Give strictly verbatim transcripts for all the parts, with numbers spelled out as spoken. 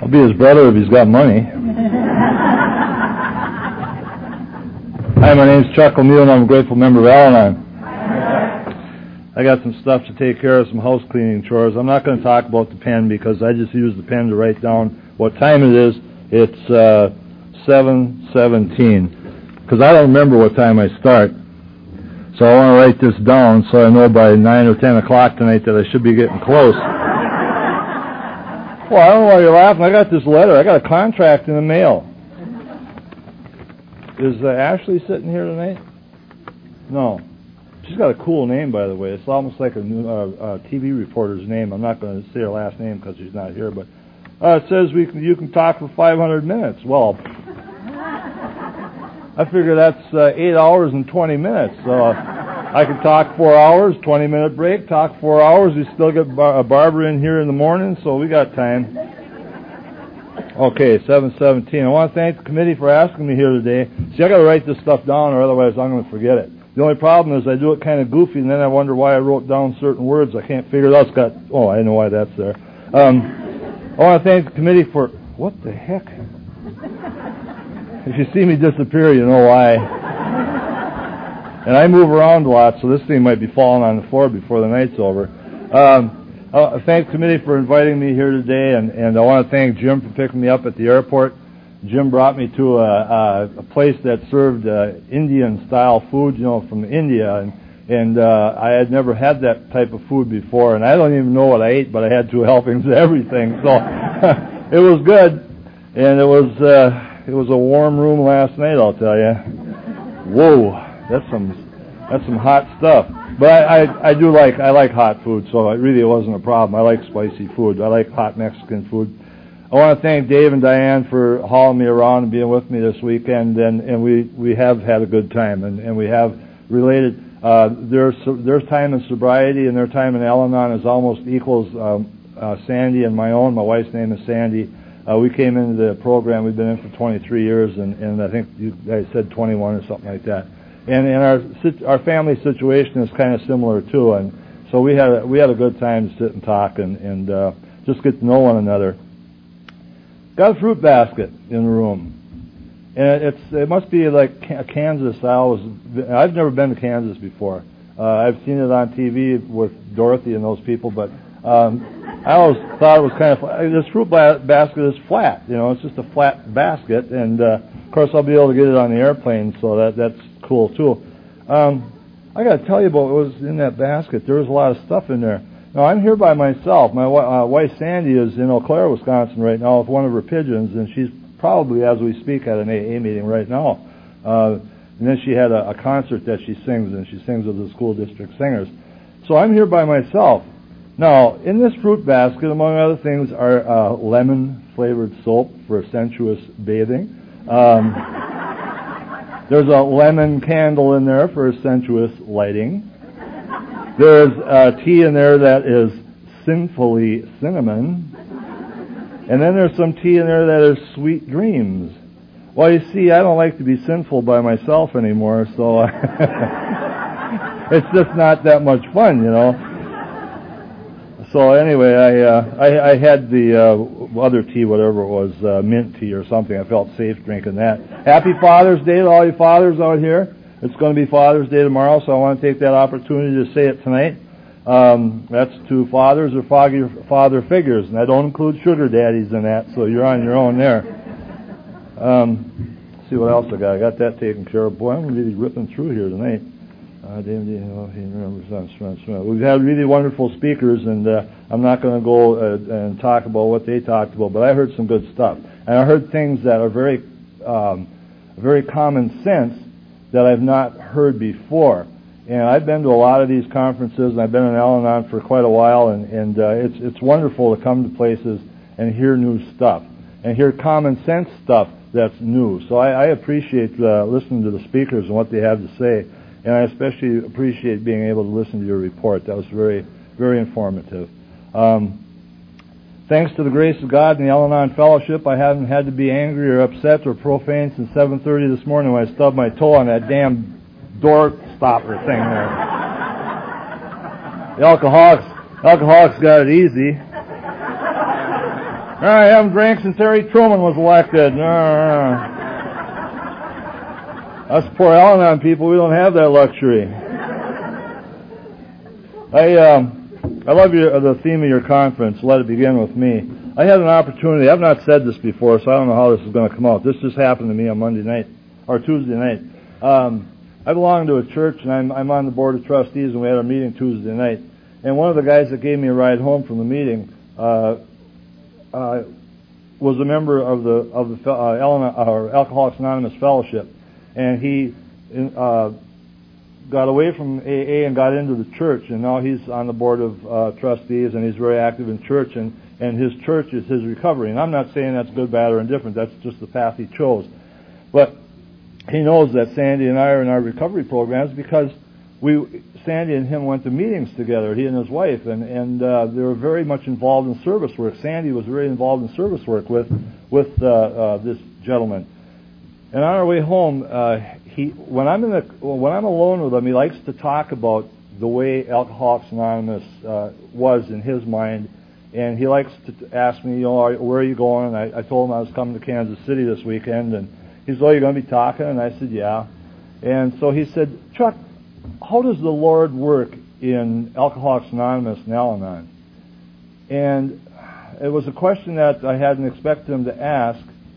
I'll be his brother if he's got money. Hi, my name's Chuck O'Neill, and I'm a grateful member of Al-Anon. I got some stuff to take care of, some house cleaning chores. I'm not going to talk about the pen because I just use the pen to write down what time it is. It's uh, seven seventeen. Because I don't remember what time I start. So I want to write this down so I know by nine or ten o'clock tonight that I should be getting close. Well, I don't know why you're laughing. I got this letter. I got a contract in the mail. Is uh, Ashley sitting here tonight? No. She's got a cool name, by the way. It's almost like a new, uh, uh, T V reporter's name. I'm not going to say her last name because she's not here, but uh, it says we can, you can talk for five hundred minutes. Well, I figure that's uh, eight hours and twenty minutes. So uh, I can talk four hours, twenty minute break, talk four hours. We still get bar- a barber in here in the morning, so we got time. Okay, seven seventeen. I want to thank the committee for asking me here today. See, I got to write this stuff down, or otherwise I'm going to forget it. The only problem is I do it kind of goofy, and then I wonder why I wrote down certain words. I can't figure it out. It's got, oh, I know why that's there. Um, I want to thank the committee for, what the heck? If you see me disappear, you know why. And I move around a lot, so this thing might be falling on the floor before the night's over. Um, I thank the committee for inviting me here today, and, and I want to thank Jim for picking me up at the airport. Jim brought me to a, a, a place that served uh, Indian-style food, you know, from India, and, and uh, I had never had that type of food before, and I don't even know what I ate, but I had two helpings of everything, so it was good, and it was uh, it was a warm room last night, I'll tell you. Whoa, that's some that's some hot stuff. But I, I, I do like I like hot food, so it really wasn't a problem. I like spicy food. I like hot Mexican food. I want to thank Dave and Diane for hauling me around and being with me this weekend, and, and we, we have had a good time, and, and we have related. Uh, their their time in sobriety and their time in Al-Anon is almost equals um, uh, Sandy and my own. My wife's name is Sandy. Uh, we came into the program. We've been in for twenty-three years, and, and I think you guys said twenty-one or something like that. And, and our our family situation is kind of similar too, and so we had a, we had a good time to sit and talk and and uh, just get to know one another. Got a fruit basket in the room, and it's it must be like Kansas. I always I've never been to Kansas before. Uh, I've seen it on T V with Dorothy and those people, but um, I always thought it was kind of this fruit basket is flat. You know, it's just a flat basket, and uh, of course I'll be able to get it on the airplane, so that that's cool too. Um, I got to tell you about what was in that basket. There was a lot of stuff in there. Now, I'm here by myself. My uh, wife, Sandy, is in Eau Claire, Wisconsin right now with one of her pigeons, and she's probably, as we speak, at an A A meeting right now. Uh, and then she had a, a concert that she sings, and she sings with the school district singers. So I'm here by myself. Now, in this fruit basket, among other things, are uh, lemon-flavored soap for sensuous bathing. Um, there's a lemon candle in there for sensuous lighting. There's uh, tea in there that is sinfully cinnamon. And then there's some tea in there that is sweet dreams. Well, you see, I don't like to be sinful by myself anymore, so it's just not that much fun, you know. So anyway, I uh, I, I had the uh, other tea, whatever it was, uh, mint tea or something. I felt safe drinking that. Happy Father's Day to all you fathers out here. It's going to be Father's Day tomorrow, so I want to take that opportunity to say it tonight. Um, that's to fathers or father figures, and I don't include sugar daddies in that, so you're on your own there. Um, let's see what else I got. I got that taken care of. Boy, I'm really ripping through here tonight. Uh, We've had really wonderful speakers, and uh, I'm not going to go uh, and talk about what they talked about, but I heard some good stuff. And I heard things that are very, um, very common sense that I've not heard before. And I've been to a lot of these conferences, and I've been in Al-Anon for quite a while, and, and uh, it's it's wonderful to come to places and hear new stuff, and hear common sense stuff that's new. So I, I appreciate uh, listening to the speakers and what they have to say, and I especially appreciate being able to listen to your report. That was very, very informative. Um, Thanks to the grace of God and the Al-Anon Fellowship, I haven't had to be angry or upset or profane since seven thirty this morning when I stubbed my toe on that damn door stopper thing there. The alcoholics, alcoholics got it easy. I haven't drank since Harry Truman was elected. Us poor Al-Anon people, we don't have that luxury. I um, I love your, the theme of your conference, Let It Begin With Me. I had an opportunity, I've not said this before, so I don't know how this is going to come out. This just happened to me on Monday night, or Tuesday night. Um, I belong to a church, and I'm, I'm on the board of trustees, and we had a meeting Tuesday night. And one of the guys that gave me a ride home from the meeting uh, uh, was a member of the of the uh, Al- or Alcoholics Anonymous Fellowship, and he uh, got away from A A and got into the church, and now he's on the board of uh, trustees, and he's very active in church, and, and his church is his recovery. And I'm not saying that's good, bad, or indifferent. That's just the path he chose. But he knows that Sandy and I are in our recovery programs because we, Sandy and him went to meetings together, he and his wife, and, and uh, they were very much involved in service work. Sandy was very involved in service work with, with uh, uh, this gentleman. And on our way home, uh, he, when I'm in the, when I'm alone with him, he likes to talk about the way Alcoholics Anonymous uh, was in his mind, and he likes to ask me, you know, where are you going? And I, I told him I was coming to Kansas City this weekend, and he said, oh, you're going to be talking? And I said, yeah. And so he said, Chuck, how does the Lord work in Alcoholics Anonymous and Al-Anon? And it was a question that I hadn't expected him to ask,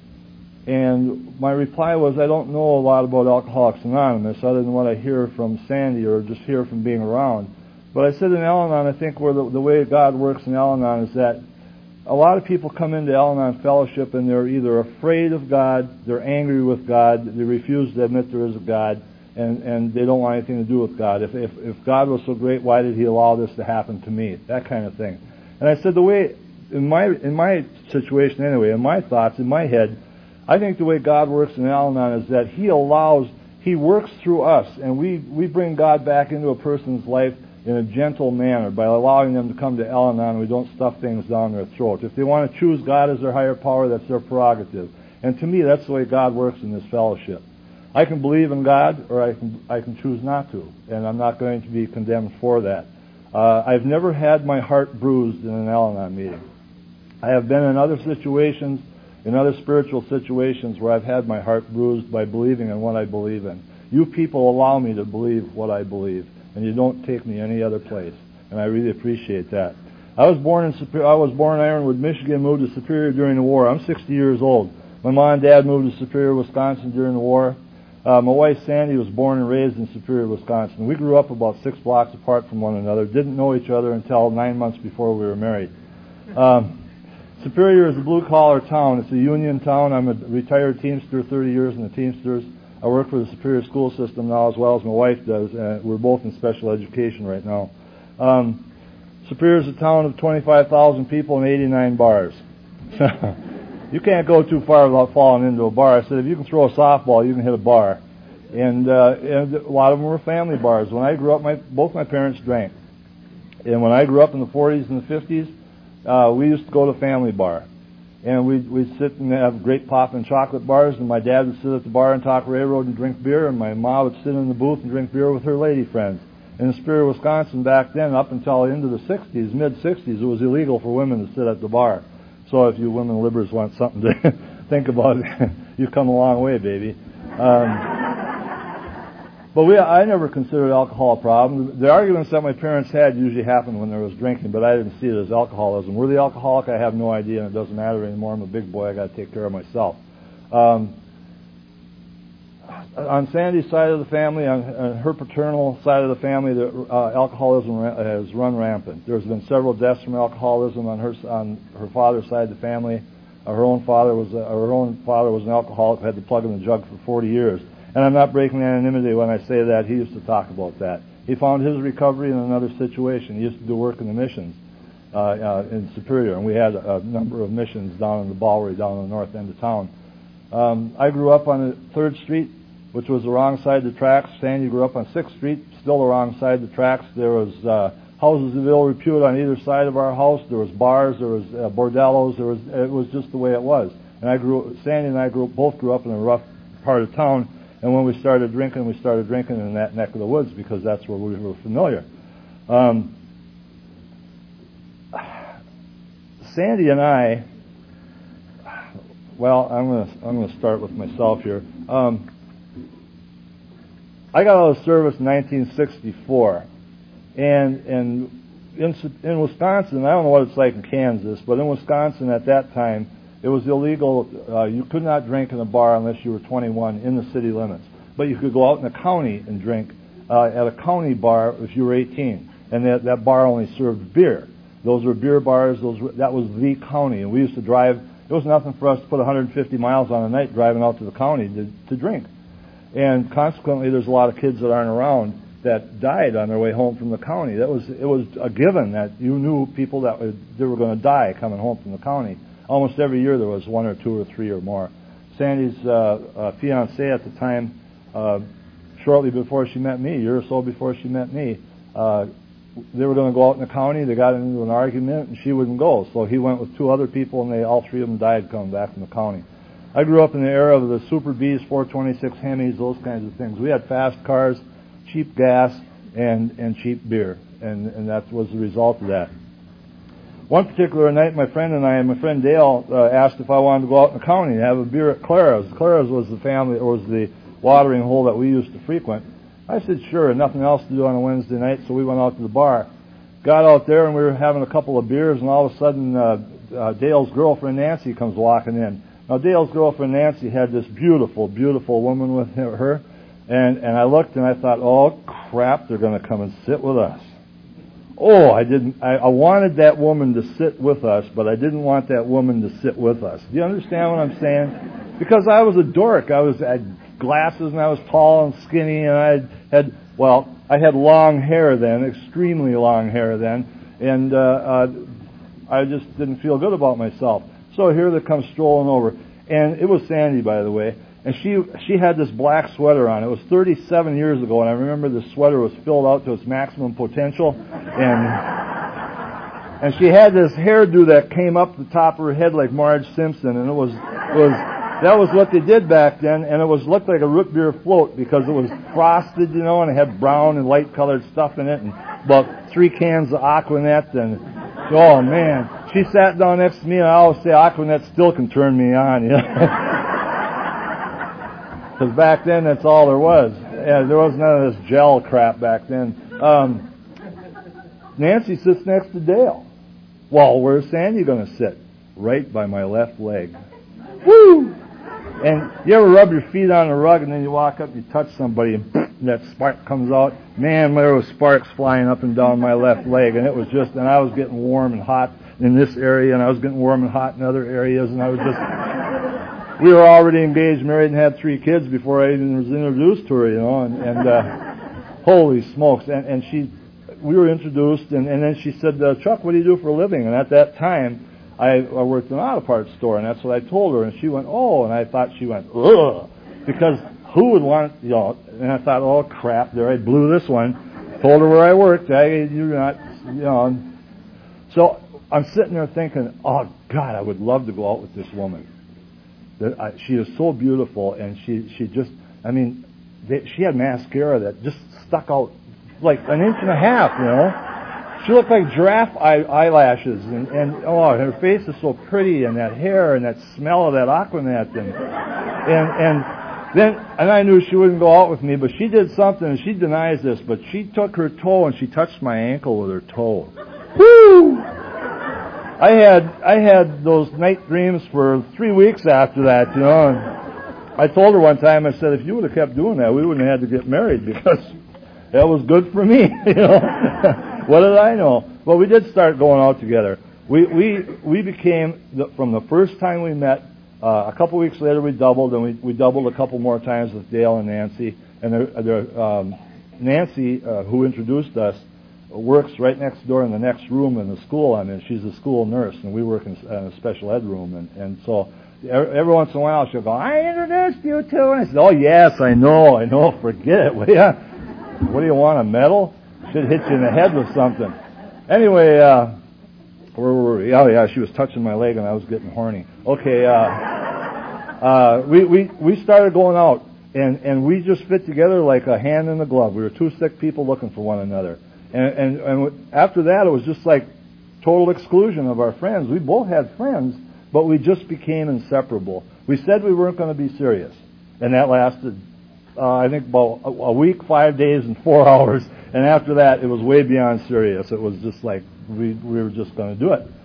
and my reply was, I don't know a lot about Alcoholics Anonymous other than what I hear from Sandy or just hear from being around. But I said in Al-Anon, I think where the, the way God works in Al-Anon is that a lot of people come into Al-Anon fellowship and they're either afraid of God, they're angry with God, they refuse to admit there is a God, and, and they don't want anything to do with God. If, if, if God was so great, why did He allow this to happen to me? That kind of thing. And I said the way, in my, in my situation anyway, in my thoughts, in my head, I think the way God works in Al-Anon is that He allows, He works through us, and we, we bring God back into a person's life in a gentle manner by allowing them to come to Al-Anon. We don't stuff things down their throat. If they want to choose God as their higher power, that's their prerogative. And to me, that's the way God works in this fellowship. I can believe in God, or I can I can choose not to, and I'm not going to be condemned for that. Uh, I've never had my heart bruised in an Al-Anon meeting. I have been in other situations, in other spiritual situations, where I've had my heart bruised by believing in what I believe in. You people allow me to believe what I believe, and you don't take me any other place, and I really appreciate that. I was born in Superior, I was born in Ironwood, Michigan, moved to Superior during the war. I'm sixty years old. My mom and dad moved to Superior, Wisconsin during the war. Uh, my wife Sandy was born and raised in Superior, Wisconsin. We grew up about six blocks apart from one another, didn't know each other until nine months before we were married. Um, Superior is a blue-collar town. It's a union town. I'm a retired Teamster, thirty years in the Teamsters. I work for the Superior school system now as well as my wife does. Uh, we're both in special education right now. Um, Superior is a town of twenty-five thousand people and eighty-nine bars. You can't go too far without falling into a bar. I said, if you can throw a softball, you can hit a bar. And, uh, and a lot of them were family bars. When I grew up, my, both my parents drank. And when I grew up in the forties and the fifties, uh, we used to go to family bar. And we'd, we'd sit and have great poppin' chocolate bars, and my dad would sit at the bar and talk railroad and drink beer, and my mom would sit in the booth and drink beer with her lady friends. In Superior, Wisconsin, back then, up until into the sixties, mid-sixties, it was illegal for women to sit at the bar. So if you women liberals want something to think about, you've come a long way, baby. Um, but we, I never considered alcohol a problem. The arguments that my parents had usually happened when there was drinking, but I didn't see it as alcoholism. Were they alcoholic? I have no idea, and it doesn't matter anymore. I'm a big boy. I got to take care of myself. Um, on Sandy's side of the family, on, on her paternal side of the family, the, uh, alcoholism ra- has run rampant. There's been several deaths from alcoholism on her on her father's side of the family. Uh, her own father was uh, her own father was an alcoholic who had to plug in the jug for forty years. And I'm not breaking anonymity when I say that. He used to talk about that. He found his recovery in another situation. He used to do work in the missions uh, uh, in Superior, and we had a, a number of missions down in the Bowery, down in the north end of town. Um, I grew up on third Street, which was the wrong side of the tracks. Sandy grew up on sixth Street, still the wrong side of the tracks. There was uh, houses of ill repute on either side of our house. There was bars, there was uh, bordellos. There was it was just the way it was. And I grew, Sandy and I grew, both grew up in a rough part of town. And when we started drinking, we started drinking in that neck of the woods because that's where we were familiar. Um, Sandy and I well, I'm gonna I'm gonna start with myself here. Um, I got out of service in nineteen sixty-four, and and in in Wisconsin, I don't know what it's like in Kansas, but in Wisconsin at that time, it was illegal. Uh, you could not drink in a bar unless you were twenty-one in the city limits, but you could go out in the county and drink uh, at a county bar if you were eighteen, and that that bar only served beer. Those were beer bars. Those were, that was the county, and we used to drive. It was nothing for us to put one hundred fifty miles on a night driving out to the county to, to drink. And consequently, there's a lot of kids that aren't around that died on their way home from the county. That was it was a given that you knew people that were, they were going to die coming home from the county. Almost every year there was one or two or three or more. Sandy's uh, uh, fiance at the time, uh, shortly before she met me, a year or so before she met me, uh, they were going to go out in the county. They got into an argument, and she wouldn't go. So he went with two other people, and they all three of them died coming back from the county. I grew up in the era of the Super Bs, four twenty-six Hemis, those kinds of things. We had fast cars, cheap gas, and, and cheap beer, and, and that was the result of that. One particular night, my friend and I, and my friend Dale, uh, asked if I wanted to go out in the county and have a beer at Clara's. Clara's was the family, or was the watering hole that we used to frequent. I said, sure, nothing else to do on a Wednesday night, so we went out to the bar. Got out there, and we were having a couple of beers, and all of a sudden, uh, uh, Dale's girlfriend, Nancy, comes walking in. Now, Dale's girlfriend, Nancy, had this beautiful, beautiful woman with her, and, and I looked, and I thought, oh, crap, they're going to come and sit with us. Oh, I didn't, I, I wanted that woman to sit with us, but I didn't want that woman to sit with us. Do you understand what I'm saying? Because I was a dork. I was, I had glasses, and I was tall and skinny, and I had, well, I had long hair then, extremely long hair then, and uh, uh, I just didn't feel good about myself. So here they come strolling over, and it was Sandy, by the way, and she she had this black sweater on. It was thirty-seven years ago, and I remember the sweater was filled out to its maximum potential, and and she had this hairdo that came up the top of her head like Marge Simpson, and it was it was that was what they did back then, and it was looked like a root beer float because it was frosted, you know, and it had brown and light colored stuff in it, and about three cans of Aquanet, and oh man, she sat down next to me, and I always say Aquanet still can turn me on, you know. Because back then, that's all there was. Yeah, there was none of this gel crap back then. Um, Nancy sits next to Dale. Well, where's Sandy going to sit? Right by my left leg. Woo! And you ever rub your feet on a rug, and then you walk up, you touch somebody, and that spark comes out? Man, there was sparks flying up and down my left leg, and it was just, and I was getting warm and hot in this area, and I was getting warm and hot in other areas, and I was just... We were already engaged, married, and had three kids before I even was introduced to her, you know, and, and uh, holy smokes. And, and she, we were introduced, and, and then she said, uh, Chuck, what do you do for a living? And at that time, I, I worked in an auto parts store, and that's what I told her. And she went, oh, and I thought she went, ugh, because who would want, you know, and I thought, oh, crap, there I blew this one. Told her where I worked. I, you're not, you know. So I'm sitting there thinking, oh, God, I would love to go out with this woman. That I, she is so beautiful, and she, she just, I mean, they, she had mascara that just stuck out like an inch and a half, you know. She looked like giraffe eye, eyelashes, and, and oh, her face is so pretty, and that hair, and that smell of that Aquanet, and and and then, and I knew she wouldn't go out with me, but she did something, and she denies this, but she took her toe and she touched my ankle with her toe. Woo! I had I had those night dreams for three weeks after that, you know. And I told her one time, I said, if you would have kept doing that, we wouldn't have had to get married because that was good for me, you know. What did I know? Well, we did start going out together. We we we became the, from the first time we met. Uh, a couple weeks later, we doubled, and we we doubled a couple more times with Dale and Nancy. And they're, they're, um, Nancy, uh, who introduced us, works right next door in the next room in the school I'm in. She's a school nurse, and we work in a special ed room. And, and so every once in a while she'll go, I introduced you to, and I said, oh, yes, I know, I know, forget it, will ya? What do you want, a medal? Should hit you in the head with something. Anyway, uh, where were we? Oh, yeah, she was touching my leg, and I was getting horny. Okay, uh, uh, we, we, we started going out, and, and we just fit together like a hand in a glove. We were two sick people looking for one another. And, and and after that, it was just like total exclusion of our friends. We both had friends, but we just became inseparable. We said we weren't going to be serious, and that lasted, uh, I think, about a, a week, five days, and four hours. And after that, it was way beyond serious. It was just like we we were just going to do it.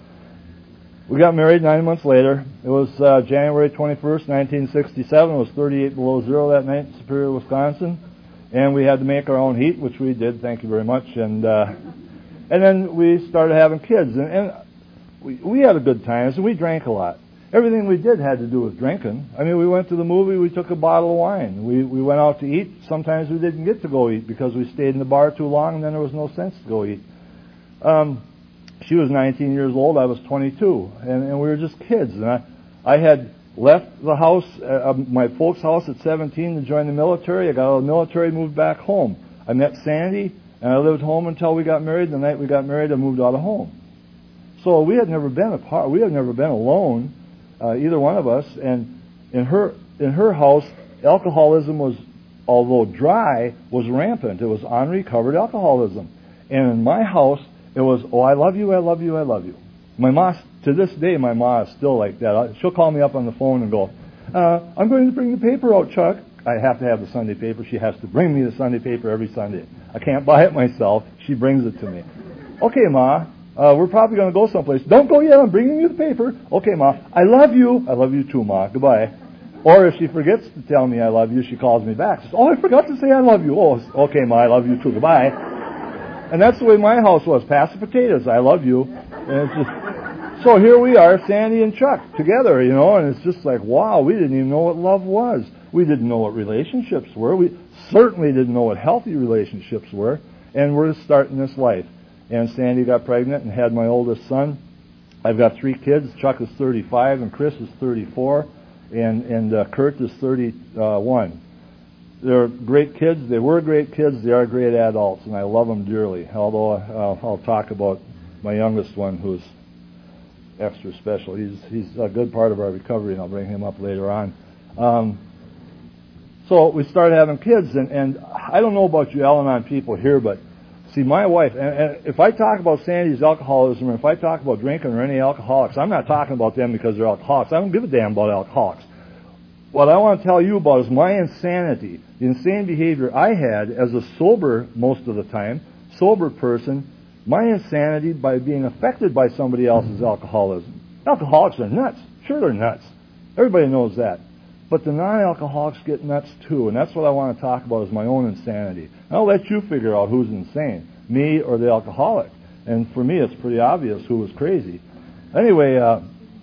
We got married nine months later. It was uh, January twenty-first, nineteen sixty-seven. It was thirty-eight below zero that night in Superior, Wisconsin. And we had to make our own heat, which we did, thank you very much. And uh, and then we started having kids. And, and we, we had a good time, and we drank a lot. Everything we did had to do with drinking. I mean, we went to the movie, we took a bottle of wine. We we went out to eat. Sometimes we didn't get to go eat because we stayed in the bar too long, and then there was no sense to go eat. Um, she was nineteen years old, I was twenty-two, and, and we were just kids. And I, I had left the house, uh, my folks' house at seventeen to join the military. I got out of the military, moved back home. I met Sandy, and I lived home until we got married. The night we got married, I moved out of home. So we had never been apart. We had never been alone. Uh, either one of us, and in her in her house, alcoholism was, although dry, was rampant. It was unrecovered alcoholism. And in my house, it was, oh, I love you, I love you, I love you. My ma, to this day, my ma is still like that. She'll call me up on the phone and go, uh, I'm going to bring the paper out, Chuck. I have to have the Sunday paper. She has to bring me the Sunday paper every Sunday. I can't buy it myself. She brings it to me. Okay, Ma. Uh, we're probably going to go someplace. Don't go yet. I'm bringing you the paper. Okay, Ma. I love you. I love you too, Ma. Goodbye. Or if she forgets to tell me I love you, she calls me back. Says, oh, I forgot to say I love you. Oh, okay, Ma. I love you too. Goodbye. And that's the way my house was. Pass the potatoes. I love you. And it's just, so here we are, Sandy and Chuck, together, you know, and it's just like, wow, we didn't even know what love was. We didn't know what relationships were. We certainly didn't know what healthy relationships were. And we're starting this life. And Sandy got pregnant and had my oldest son. I've got three kids. Chuck is thirty-five, and Chris is thirty-four, and and uh, Kurt is thirty-one. They're great kids. They were great kids. They are great adults, and I love them dearly. Although uh, I'll talk about my youngest one, who's extra special. He's he's a good part of our recovery, and I'll bring him up later on. Um, so we started having kids, and, and I don't know about you Al-Anon people here, but see, my wife, and, and if I talk about Sandy's alcoholism, or if I talk about drinking or any alcoholics, I'm not talking about them because they're alcoholics. I don't give a damn about alcoholics. What I want to tell you about is my insanity, the insane behavior I had as a sober, most of the time, sober person, my insanity by being affected by somebody else's alcoholism. Alcoholics are nuts. Sure, they're nuts. Everybody knows that. But the non-alcoholics get nuts too, and that's what I want to talk about is my own insanity. I'll let you figure out who's insane, me or the alcoholic. And for me, it's pretty obvious who was crazy. Anyway, uh,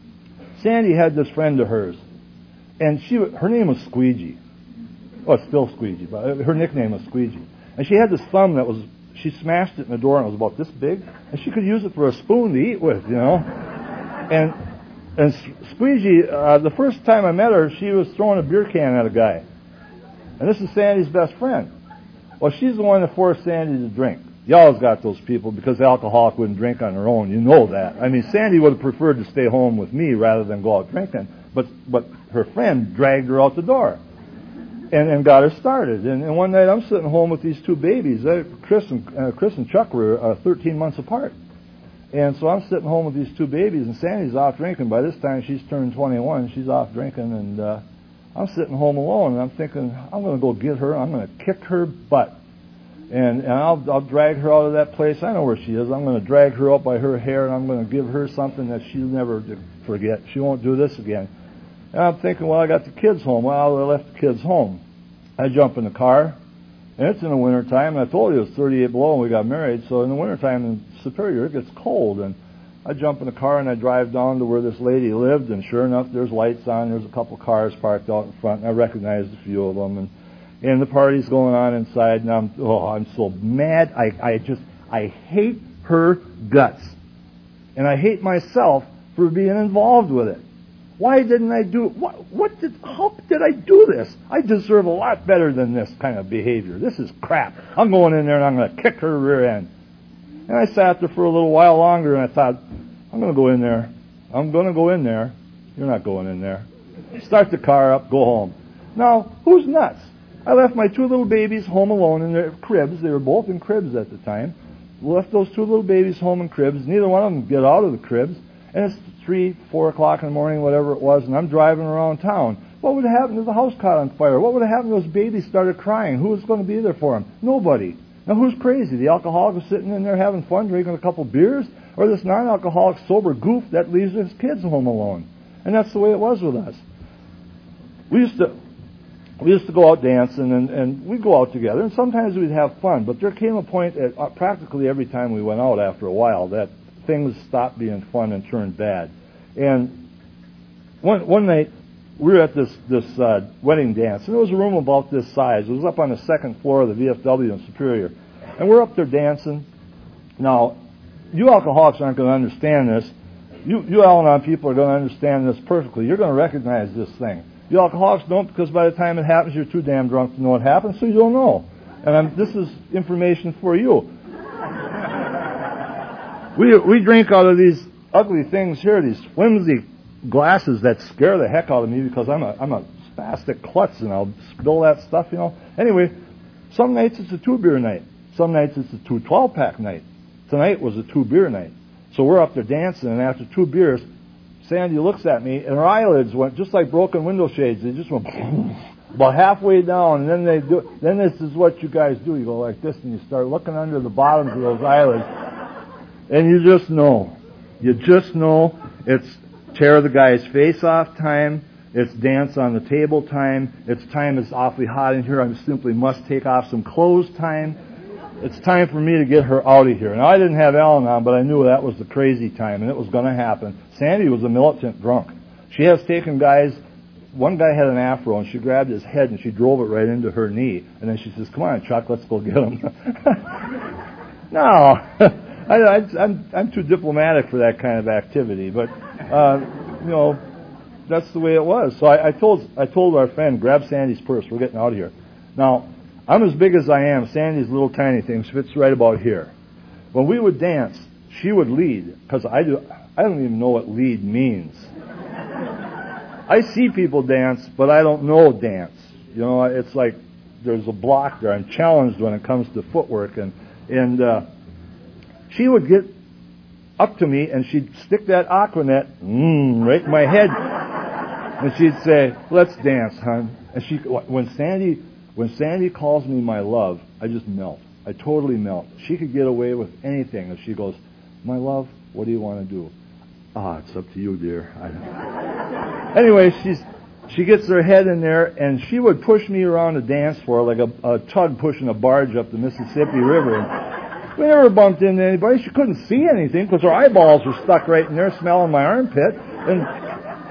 Sandy had this friend of hers, and she her name was Squeegee. Well, it's still Squeegee, but her nickname was Squeegee. And she had this thumb that was, she smashed it in the door, and it was about this big, and she could use it for a spoon to eat with, you know. And And Squeegee, uh, the first time I met her, she was throwing a beer can at a guy. And this is Sandy's best friend. Well, she's the one that forced Sandy to drink. You always got those people because the alcoholic wouldn't drink on her own. You know that. I mean, Sandy would have preferred to stay home with me rather than go out drinking. But but her friend dragged her out the door and, and got her started. And, and one night I'm sitting home with these two babies. Uh, Chris and uh, Chris and Chuck were uh, thirteen months apart. And so I'm sitting home with these two babies, and Sandy's off drinking. By this time, she's turned twenty-one. She's off drinking, and uh, I'm sitting home alone, and I'm thinking, I'm going to go get her. I'm going to kick her butt. And, and I'll, I'll drag her out of that place. I know where she is. I'm going to drag her up by her hair, and I'm going to give her something that she'll never forget. She won't do this again. And I'm thinking, well, I got the kids home. Well, I left the kids home. I jump in the car. And it's in the wintertime, and I told you it was thirty-eight below when we got married, so in the wintertime in Superior, it gets cold, and I jump in the car and I drive down to where this lady lived, and sure enough, there's lights on, there's a couple cars parked out in front, and I recognized a few of them, and, and the party's going on inside, and I'm, oh, I'm so mad, I, I just, I hate her guts, and I hate myself for being involved with it. Why didn't I do it? What, what did, how did I do this? I deserve a lot better than this kind of behavior. This is crap. I'm going in there and I'm going to kick her rear end. And I sat there for a little while longer and I thought, I'm going to go in there. I'm going to go in there. You're not going in there. Start the car up, go home. Now, who's nuts? I left my two little babies home alone in their cribs. They were both in cribs at the time. Left those two little babies home in cribs. Neither one of them get out of the cribs. And it's three, four o'clock in the morning, whatever it was, and I'm driving around town. What would have happened if the house caught on fire? What would have happened if those babies started crying? Who was going to be there for them? Nobody. Now, who's crazy? The alcoholic was sitting in there having fun, drinking a couple beers, or this non-alcoholic, sober goof that leaves his kids home alone? And that's the way it was with us. We used to, we used to go out dancing, and, and we'd go out together, and sometimes we'd have fun. But there came a point at uh, practically every time we went out after a while that things stopped being fun and turned bad. And one one night, we were at this this uh, wedding dance, and it was a room about this size. It was up on the second floor of the V F W in Superior. And we're up there dancing. Now, you alcoholics aren't going to understand this. You, you Al-Anon people are going to understand this perfectly. You're going to recognize this thing. You alcoholics don't, because by the time it happens, you're too damn drunk to know what happened, so you don't know. And I'm, this is information for you. we we drink out of these ugly things here, these flimsy glasses that scare the heck out of me because I'm a I'm a spastic klutz and I'll spill that stuff, you know. Anyway, some nights it's a two beer night. Some nights it's a two twelve pack night. Tonight was a two beer night. So we're up there dancing, and after two beers, Sandy looks at me, and her eyelids went just like broken window shades. They just went about halfway down, and then they do. Then this is what you guys do. You go like this, and you start looking under the bottoms of those eyelids, and you just know. You just know it's tear the guy's face off time. It's dance on the table time. It's time it's awfully hot in here. I simply must take off some clothes time. It's time for me to get her out of here. Now, I didn't have Al-Anon, but I knew that was the crazy time, and it was going to happen. Sandy was a militant drunk. She has taken guys. One guy had an afro, and she grabbed his head, and she drove it right into her knee. And then she says, "Come on, Chuck, let's go get him." No, I, I, I'm, I'm too diplomatic for that kind of activity. But, uh, you know, that's the way it was. So I, I told I told our friend, grab Sandy's purse. We're getting out of here. Now, I'm as big as I am. Sandy's little tiny thing fits right about here. When we would dance, she would lead, because I do. I don't even know what lead means. I see people dance, but I don't know dance. You know, it's like there's a block there. I'm challenged when it comes to footwork, and and uh, she would get up to me and she'd stick that Aquanet mm, right in my head, and she'd say, "Let's dance, hon." And she, when Sandy. When Sandy calls me my love, I just melt. I totally melt. She could get away with anything if she goes, "My love, what do you want to do?" "Ah, it's up to you, dear." I anyway, she's she gets her head in there, and she would push me around the dance floor like a, a tug pushing a barge up the Mississippi River. And we never bumped into anybody. She couldn't see anything because her eyeballs were stuck right in there smelling my armpit. And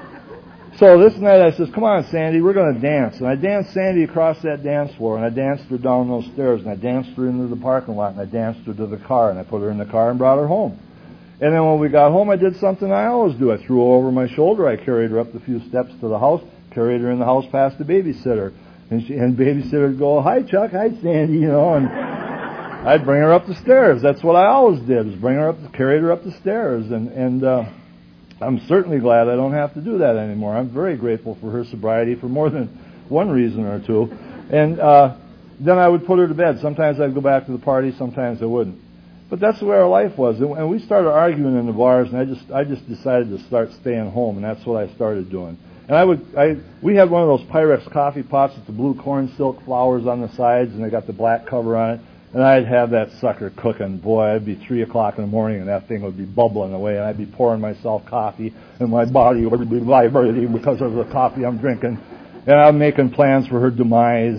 so this night I says, "Come on, Sandy, we're going to dance." And I danced Sandy across that dance floor, and I danced her down those stairs, and I danced her into the parking lot, and I danced her to the car, and I put her in the car and brought her home. And then when we got home, I did something I always do. I threw her over my shoulder. I carried her up the few steps to the house, carried her in the house past the babysitter. And she and babysitter would go, "Hi, Chuck. Hi, Sandy," you know, and I'd bring her up the stairs. That's what I always did, was bring her up, carried her up the stairs. And, and, uh, I'm certainly glad I don't have to do that anymore. I'm very grateful for her sobriety for more than one reason or two. And uh, then I would put her to bed. Sometimes I'd go back to the party, sometimes I wouldn't. But that's the way our life was. And we started arguing in the bars, and I just I just decided to start staying home, and that's what I started doing. And I would I we had one of those Pyrex coffee pots with the blue corn silk flowers on the sides, and they got the black cover on it. And I'd have that sucker cooking. Boy, it'd be three o'clock in the morning, and that thing would be bubbling away, and I'd be pouring myself coffee, and my body would be vibrating because of the coffee I'm drinking. And I'm making plans for her demise.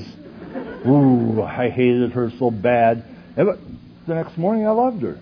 Ooh, I hated her so bad. And the next morning, I loved her.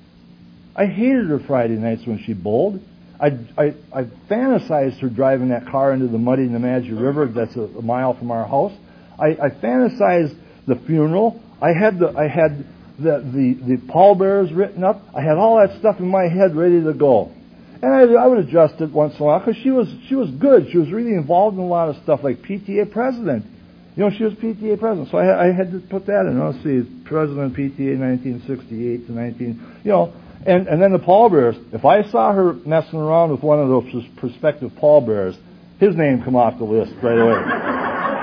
I hated her Friday nights when she bowled. I, I, I fantasized her driving that car into the muddy Nemadji River that's a, a mile from our house. I, I fantasized the funeral. I had the I had the, the, the pallbearers written up. I had all that stuff in my head ready to go. And I, I would adjust it once in a while because she was she was good. She was really involved in a lot of stuff, like P T A president. You know, she was P T A president, so I, I had to put that in. Let's see, president P T A nineteen sixty-eight to nineteen. You know, and and then the pallbearers. If I saw her messing around with one of those prospective pallbearers, his name come off the list right away.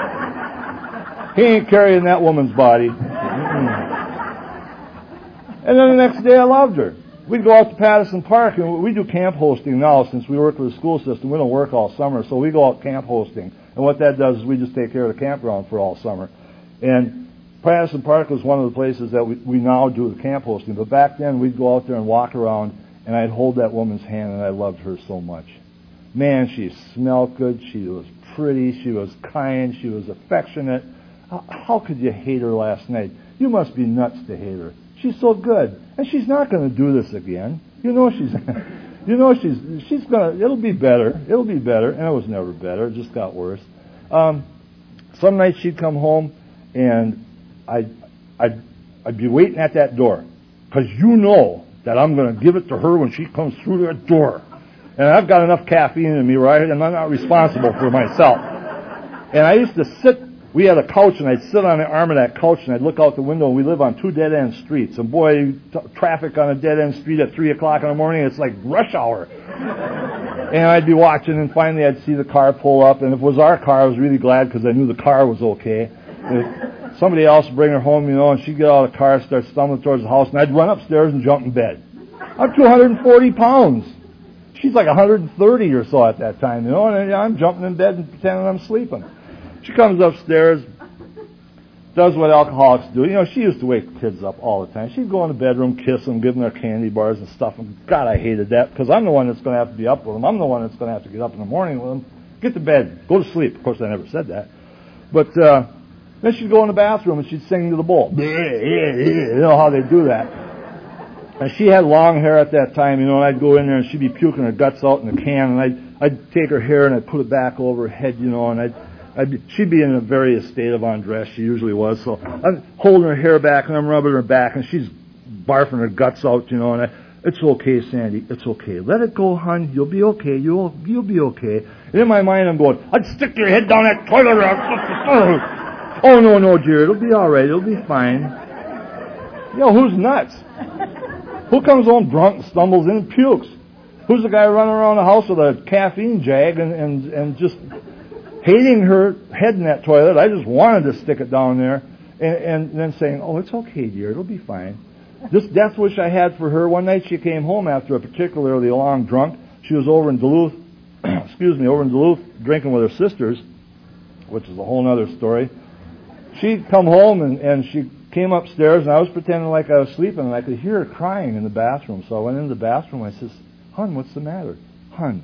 He ain't carrying that woman's body. And then the next day I loved her. we'd go out to Patterson Park, and we do camp hosting now since we work with the school system. We don't work all summer, so we go out camp hosting. And what that does is we just take care of the campground for all summer. And Patterson Park was one of the places that we, we now do the camp hosting. But back then, we'd go out there and walk around, and I'd hold that woman's hand, and I loved her so much. Man, she smelled good. She was pretty. She was kind. She was affectionate. How, how could you hate her last night? You must be nuts to hate her. She's so good, and she's not going to do this again. You know she's, you know she's she's gonna. It'll be better. It'll be better, and it was never better. It just got worse. Um, some nights she'd come home, and I'd I'd I'd be waiting at that door, because you know that I'm going to give it to her when she comes through that door, and I've got enough caffeine in me, right? And I'm not responsible for myself. And I used to sit. We had a couch, and I'd sit on the arm of that couch, and I'd look out the window, and we live on two dead-end streets. And boy, t- traffic on a dead-end street at three o'clock in the morning, it's like rush hour. And I'd be watching, and finally I'd see the car pull up, and if it was our car, I was really glad because I knew the car was okay. If somebody else would bring her home, you know, and she'd get out of the car, start stumbling towards the house, and I'd run upstairs and jump in bed. I'm two hundred forty pounds. She's like one hundred thirty or so at that time, you know, and I'm jumping in bed and pretending I'm sleeping. She comes upstairs, does what alcoholics do. You know, she used to wake kids up all the time. She'd go in the bedroom, kiss them, give them their candy bars and stuff. And God, I hated that because I'm the one that's going to have to be up with them. I'm the one that's going to have to get up in the morning with them. Get to bed. Go to sleep. Of course, I never said that. But uh, then she'd go in the bathroom and she'd sing to the bowl. You know how they do that. And she had long hair at that time, you know, and I'd go in there and she'd be puking her guts out in the can, and I'd, I'd take her hair and I'd put it back over her head, you know, and I'd I'd be, she'd be in a various state of undress. She usually was. So I'm holding her hair back and I'm rubbing her back, and she's barfing her guts out, you know. And I, it's okay, Sandy. It's okay. Let it go, hon. You'll be okay. You'll you'll be okay. And in my mind, I'm going, I'd stick your head down that toilet. Oh no, no, dear. It'll be all right. It'll be fine. You know, who's nuts? Who comes home drunk and stumbles in and pukes? Who's the guy running around the house with a caffeine jag and and and just hating her head in that toilet? I just wanted to stick it down there, and, and then saying, oh, it's okay, dear, it'll be fine. This death wish I had for her, one night she came home after a particularly long drunk. She was over in Duluth, excuse me, over in Duluth drinking with her sisters, which is a whole other story. She'd come home, and, and she came upstairs, and I was pretending like I was sleeping, and I could hear her crying in the bathroom. So I went into the bathroom, and I says, hon, what's the matter? Hon.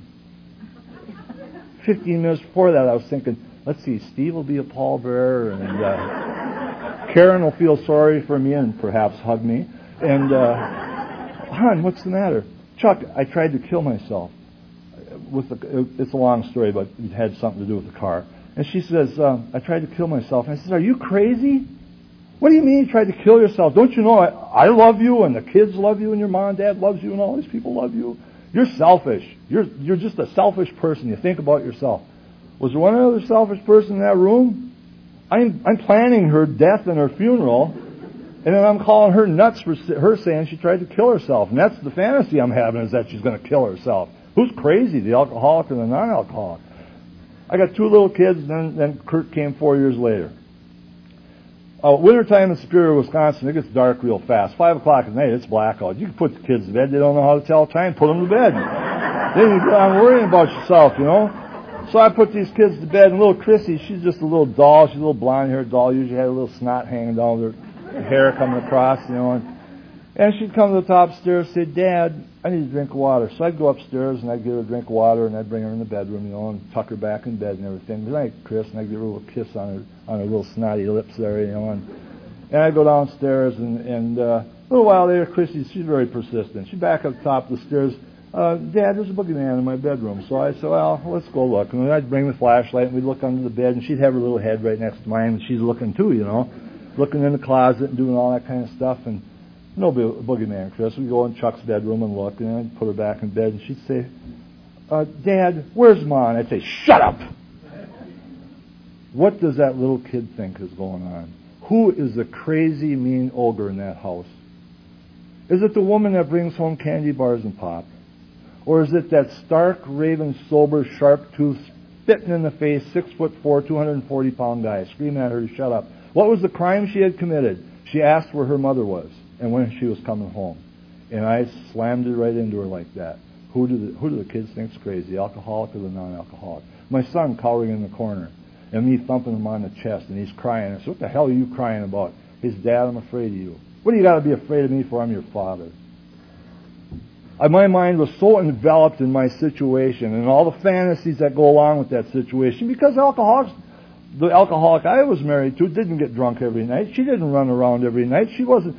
Fifteen minutes before that, I was thinking, let's see, Steve will be a pallbearer, and uh, Karen will feel sorry for me and perhaps hug me. And, uh, hon, what's the matter? Chuck, I tried to kill myself. With the, it's a long story, but it had something to do with the car. And she says, uh, I tried to kill myself. And I says, are you crazy? What do you mean you tried to kill yourself? Don't you know I, I love you, and the kids love you, and your mom and dad loves you, and all these people love you? You're selfish. You're you're just a selfish person. You think about yourself. Was there one other selfish person in that room? I'm I'm planning her death and her funeral, and then I'm calling her nuts for her saying she tried to kill herself. And that's the fantasy I'm having, is that she's going to kill herself. Who's crazy, the alcoholic or the non-alcoholic? I got two little kids, and then, then Kurt came four years later. Uh, wintertime in Superior, Wisconsin, it gets dark real fast. Five o'clock at night, it's blackout. You can put the kids to bed. They don't know how to tell time. Put them to bed. Then you go on worrying about yourself, you know. So I put these kids to bed, and little Chrissy, she's just a little doll. She's a little blonde-haired doll. Usually had a little snot hanging down with her hair coming across, you know. And, and she'd come to the top stairs and say, Dad, I need a drink of water. So I'd go upstairs, and I'd give her a drink of water, and I'd bring her in the bedroom, you know, and tuck her back in bed and everything. Good night, Chris, and I'd give her a little kiss on her on her little snotty lips there, you know. And, and I'd go downstairs, and, and uh, a little while later, Chrissy, she's very persistent. She'd back up top of the stairs. Uh, Dad, there's a boogeyman in my bedroom. So I said, well, let's go look. And then I'd bring the flashlight, and we'd look under the bed, and she'd have her little head right next to mine, and she's looking too, you know, looking in the closet and doing all that kind of stuff. And no bo- boogeyman, Chris. We'd go in Chuck's bedroom and look, and I'd put her back in bed, and she'd say, uh, Dad, where's Mom? I'd say, shut up! What does that little kid think is going on? Who is the crazy, mean ogre in that house? Is it the woman that brings home candy bars and pop? Or is it that stark, raven, sober, sharp-toothed, spitting in the face, six foot four, two hundred forty pound guy, screaming at her to shut up? What was the crime she had committed? She asked where her mother was and when she was coming home. And I slammed it right into her like that. Who do the, who do the kids think's crazy, the alcoholic or the non-alcoholic? My son cowering in the corner, and me thumping him on the chest, and he's crying. I said, what the hell are you crying about? His dad, I'm afraid of you. What do you got to be afraid of me for? I'm your father. I, my mind was so enveloped in my situation and all the fantasies that go along with that situation, because alcoholics, the alcoholic I was married to didn't get drunk every night. She didn't run around every night. She wasn't...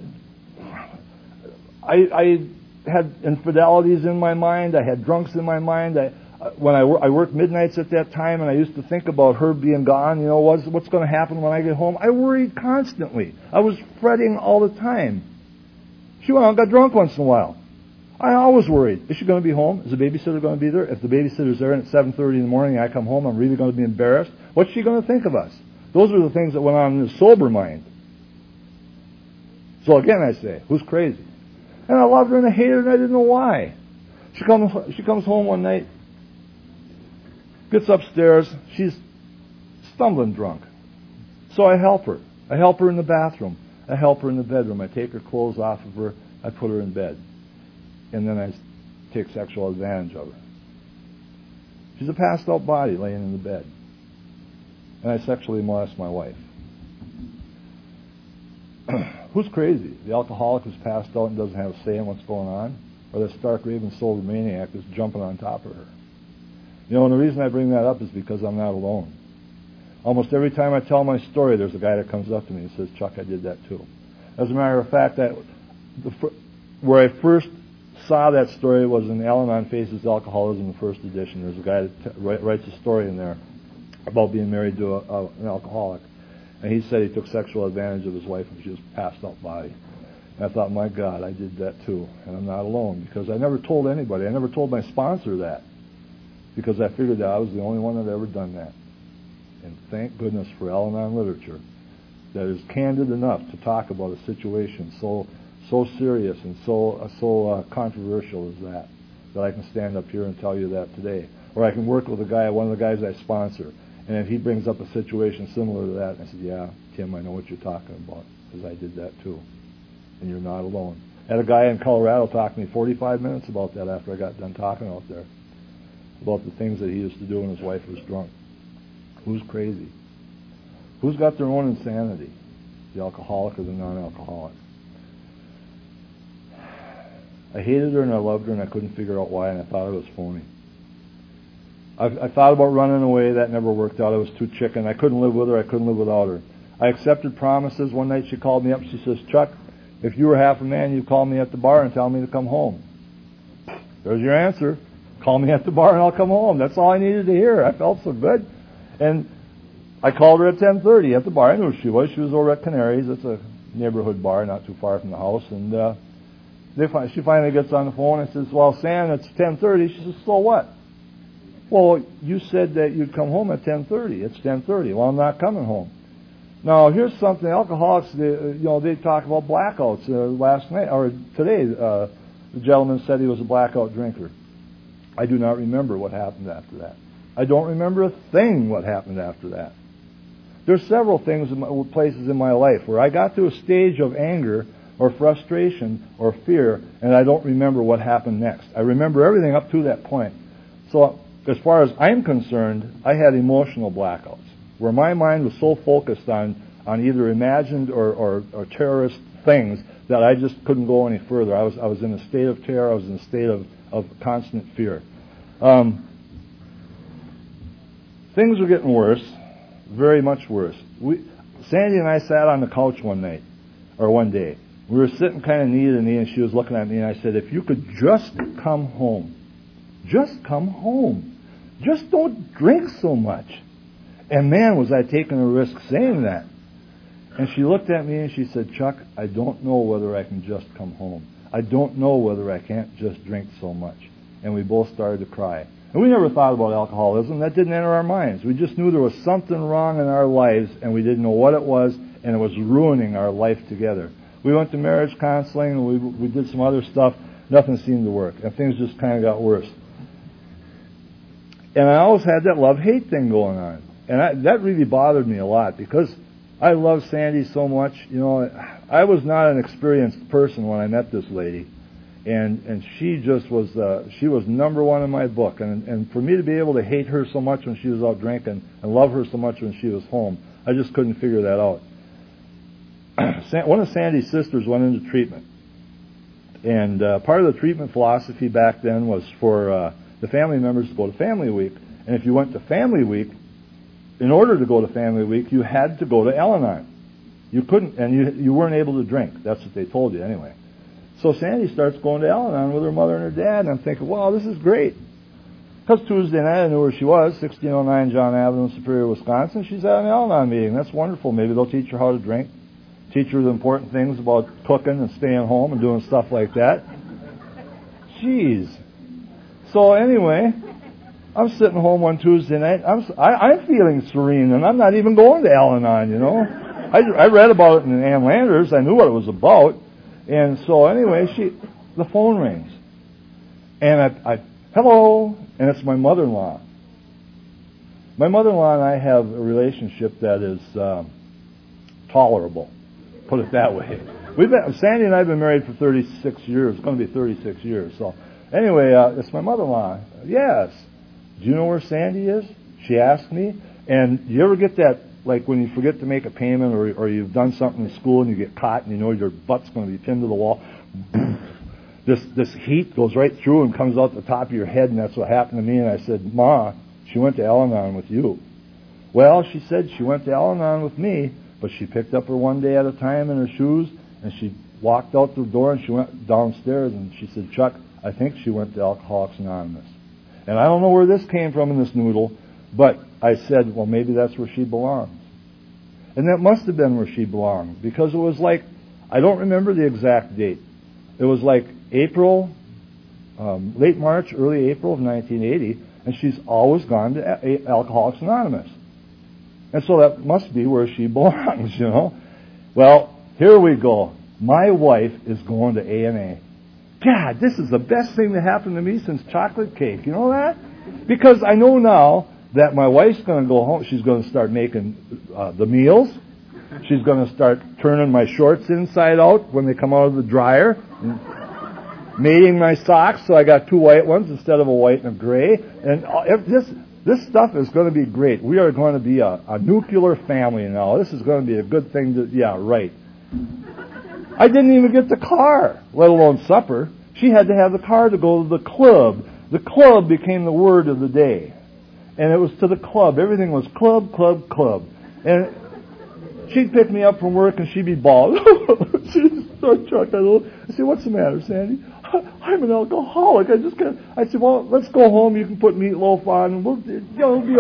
I, I had infidelities in my mind. I had drunks in my mind. I, when I, I worked midnights at that time, and I used to think about her being gone. You know, what's, what's going to happen when I get home? I worried constantly. I was fretting all the time. She went out and got drunk once in a while. I always worried. Is she going to be home? Is the babysitter going to be there? If the babysitter's there and it's seven thirty in the morning and I come home, I'm really going to be embarrassed. What's she going to think of us? Those are the things that went on in the sober mind. So again, I say, who's crazy? And I loved her and I hated her and I didn't know why. She comes, she comes home one night, gets upstairs, she's stumbling drunk. So I help her. I help her in the bathroom. I help her in the bedroom. I take her clothes off of her. I put her in bed. And then I take sexual advantage of her. She's a passed out body laying in the bed. And I sexually molest my wife. Who's crazy? The alcoholic who's passed out and doesn't have a say in what's going on? Or the stark raving sober maniac that's jumping on top of her? You know, and the reason I bring that up is because I'm not alone. Almost every time I tell my story, there's a guy that comes up to me and says, Chuck, I did that too. As a matter of fact, that the, where I first saw that story was in Al-Anon Faces Alcoholism, the first edition. There's a guy that t- writes a story in there about being married to a, a, an alcoholic. And he said he took sexual advantage of his wife when she was passed out body. And I thought, my God, I did that too. And I'm not alone, because I never told anybody. I never told my sponsor that, because I figured that I was the only one that had ever done that. And thank goodness for Al-Anon literature that is candid enough to talk about a situation so so serious and so uh, so uh, controversial as that, that I can stand up here and tell you that today. Or I can work with a guy, one of the guys I sponsor, and if he brings up a situation similar to that, I said, yeah, Tim, I know what you're talking about, because I did that too. And you're not alone. I had a guy in Colorado talk to me forty-five minutes about that after I got done talking out there, about the things that he used to do when his wife was drunk. Who's crazy? Who's got their own insanity? The alcoholic or the non-alcoholic? I hated her and I loved her and I couldn't figure out why, and I thought it was phony. I, I thought about running away. That never worked out. I was too chicken. I couldn't live with her. I couldn't live without her. I accepted promises. One night she called me up. She says, Chuck, if you were half a man, you'd call me at the bar and tell me to come home. There's your answer. Call me at the bar and I'll come home. That's all I needed to hear. I felt so good. And I called her at ten thirty at the bar. I knew who she was. She was over at Canaries. It's a neighborhood bar not too far from the house. And uh, they find, she finally gets on the phone and says, well, Sam, it's ten thirty. She says, so what? Well, you said that you'd come home at ten thirty. It's ten thirty. Well, I'm not coming home. Now, here's something. Alcoholics, they, you know, they talk about blackouts. Uh, last night, or today, uh, the gentleman said he was a blackout drinker. I do not remember what happened after that. I don't remember a thing what happened after that. There's several things, in my, places in my life where I got to a stage of anger or frustration or fear, and I don't remember what happened next. I remember everything up to that point. So as far as I'm concerned, I had emotional blackouts, where my mind was so focused on, on either imagined or, or, or terrorist things that I just couldn't go any further. I was I was in a state of terror. I was in a state of, of constant fear. Um, things were getting worse, very much worse. We, Sandy and I sat on the couch one night, or one day. We were sitting kind of knee to knee, and she was looking at me, and I said, if you could just come home, just come home. Just don't drink so much. And man, was I taking a risk saying that. And she looked at me and she said, Chuck, I don't know whether I can just come home. I don't know whether I can't just drink so much. And we both started to cry. And we never thought about alcoholism. That didn't enter our minds. We just knew there was something wrong in our lives, and we didn't know what it was, and it was ruining our life together. We went to marriage counseling, and we, we did some other stuff. Nothing seemed to work, and things just kind of got worse. And I always had that love-hate thing going on. And I, that really bothered me a lot, because I love Sandy so much. You know, I was not an experienced person when I met this lady, and and she just was uh, she was number one in my book. And and for me to be able to hate her so much when she was out drinking and love her so much when she was home, I just couldn't figure that out. One of Sandy's sisters went into treatment, and uh, part of the treatment philosophy back then was for uh, the family members to go to Family Week. And if you went to Family Week, in order to go to Family Week, you had to go to Al-Anon. You couldn't, and you you weren't able to drink. That's what they told you anyway. So Sandy starts going to Al-Anon with her mother and her dad, and I'm thinking, wow, this is great. Because Tuesday night I knew where she was, sixteen oh nine John Avenue, Superior, Wisconsin. She's at an Al-Anon meeting. That's wonderful. Maybe they'll teach her how to drink, teach her the important things about cooking and staying home and doing stuff like that. Jeez. So anyway, I'm sitting home one Tuesday night. I'm I, I'm feeling serene, and I'm not even going to Al-Anon, you know. I, I read about it in Ann Landers. I knew what it was about. And so anyway, she the phone rings. And I, I hello, and it's my mother-in-law. My mother-in-law and I have a relationship that is um, tolerable, put it that way. We've been, Sandy and I have been married for thirty-six years. It's going to be thirty-six years. So anyway, uh, it's my mother-in-law. Yes. Do you know where Sandy is? She asked me. And you ever get that, like when you forget to make a payment, or or you've done something in school and you get caught and you know your butt's going to be pinned to the wall? This this heat goes right through and comes out the top of your head, and that's what happened to me. And I said, Ma, she went to Al-Anon with you. Well, she said she went to Al-Anon with me, but she picked up her one day at a time in her shoes, and she walked out the door and she went downstairs, and she said, Chuck, I think she went to Alcoholics Anonymous. And I don't know where this came from in this noodle, but I said, well, maybe that's where she belongs. And that must have been where she belonged, because it was like, I don't remember the exact date. It was like April, um, late March, early April of nineteen eighty, and she's always gone to A- Alcoholics Anonymous. And so that must be where she belongs, you know. Well, here we go. My wife is going to A and A. God, this is the best thing that happened to me since chocolate cake. You know that? Because I know now that my wife's going to go home. She's going to start making uh, the meals. She's going to start turning my shorts inside out when they come out of the dryer. Mating my socks, so I got two white ones instead of a white and a gray. And this this stuff is going to be great. We are going to be a, a nuclear family now. This is going to be a good thing to, yeah, right. I didn't even get the car, let alone supper. She had to have the car to go to the club. The club became the word of the day. And it was to the club. Everything was club, club, club. And she'd pick me up from work and she'd be bald. She'd start chuckling. I said, what's the matter, Sandy? I'm an alcoholic. I just can't. I said, well, let's go home. You can put meatloaf on and we'll, you know, it'll be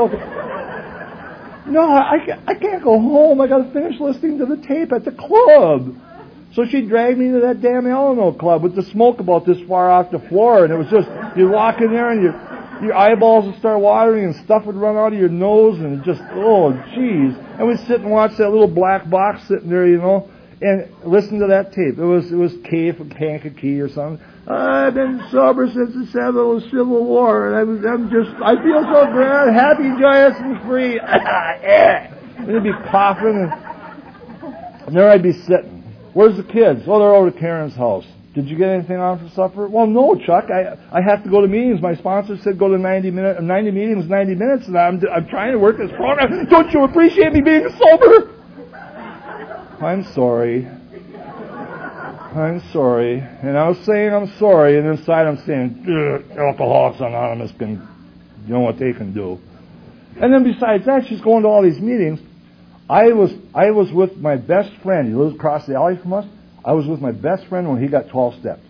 okay. No, I can't, I can't go home. I got to finish listening to the tape at the club. So she dragged me to that damn Alamo Club with the smoke about this far off the floor, and it was just, you'd walk in there and your your eyeballs would start watering and stuff would run out of your nose, and it just, oh, jeez. And we'd sit and watch that little black box sitting there, you know, and listen to that tape. It was it was K from Kankakee or something. I've been sober since the settle of the Civil War, and I was, I'm just, I feel so grand, happy, joyous, and free. And they'd be coughing, and, and there I'd be sitting. Where's the kids? Oh, they're over at Karen's house. Did you get anything on for supper? Well, no, Chuck. I I have to go to meetings. My sponsor said go to ninety minute, ninety meetings, ninety minutes, and I'm I'm trying to work this program. Don't you appreciate me being sober? I'm sorry. I'm sorry. And I was saying I'm sorry, and inside I'm saying, Alcoholics Anonymous can, you know what they can do. And then besides that, she's going to all these meetings. I was I was with my best friend. He lives across the alley from us. I was with my best friend when he got twelve steps.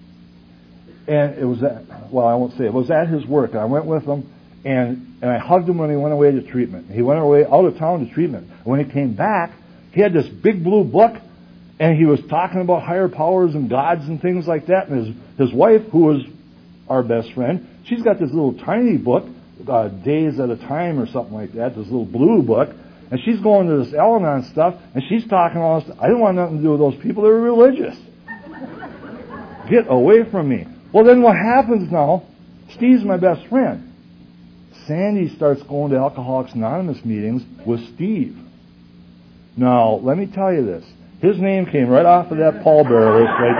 And it was at, well, I won't say it. It was at his work. And I went with him, and, and I hugged him when he went away to treatment. He went away out of town to treatment. And when he came back, he had this big blue book, and he was talking about higher powers and gods and things like that. And his, his wife, who was our best friend, she's got this little tiny book, uh, Days at a Time or something like that, this little blue book. And she's going to this Al-Anon stuff, and she's talking all this stuff. I didn't want nothing to do with those people. They were religious. Get away from me. Well, then what happens now, Steve's my best friend. Sandy starts going to Alcoholics Anonymous meetings with Steve. Now, let me tell you this. His name came right off of that pallbearer list right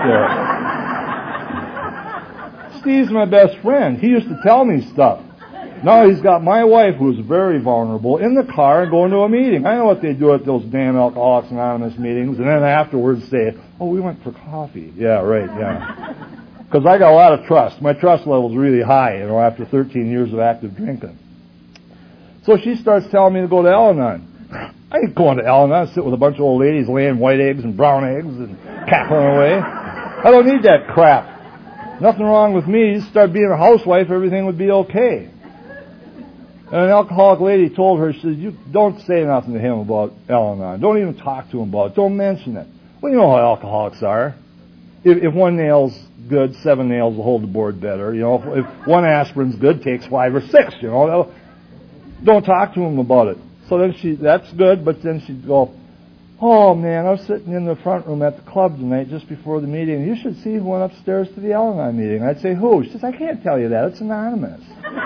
there. Steve's my best friend. He used to tell me stuff. Now he's got my wife, who's very vulnerable, in the car and going to a meeting. I know what they do at those damn Alcoholics Anonymous meetings, and then afterwards say, oh, we went for coffee. Yeah, right, yeah. Because I got a lot of trust. My trust level's really high, you know, after thirteen years of active drinking. So she starts telling me to go to Al-Anon. I ain't going to Al-Anon, sit with a bunch of old ladies laying white eggs and brown eggs and cackling away. I don't need that crap. Nothing wrong with me. You start being a housewife, everything would be okay. And an alcoholic lady told her, she said, you don't say nothing to him about Al-Anon. Don't even talk to him about it. Don't mention it. Well, you know how alcoholics are. If, if one nail's good, seven nails will hold the board better. You know, if, if one aspirin's good, takes five or six, you know. Don't talk to him about it. So then she, that's good, but then she'd go, oh man, I was sitting in the front room at the club tonight just before the meeting. You should see who went upstairs to the Al-Anon meeting. I'd say, who? She says, I can't tell you that. It's anonymous.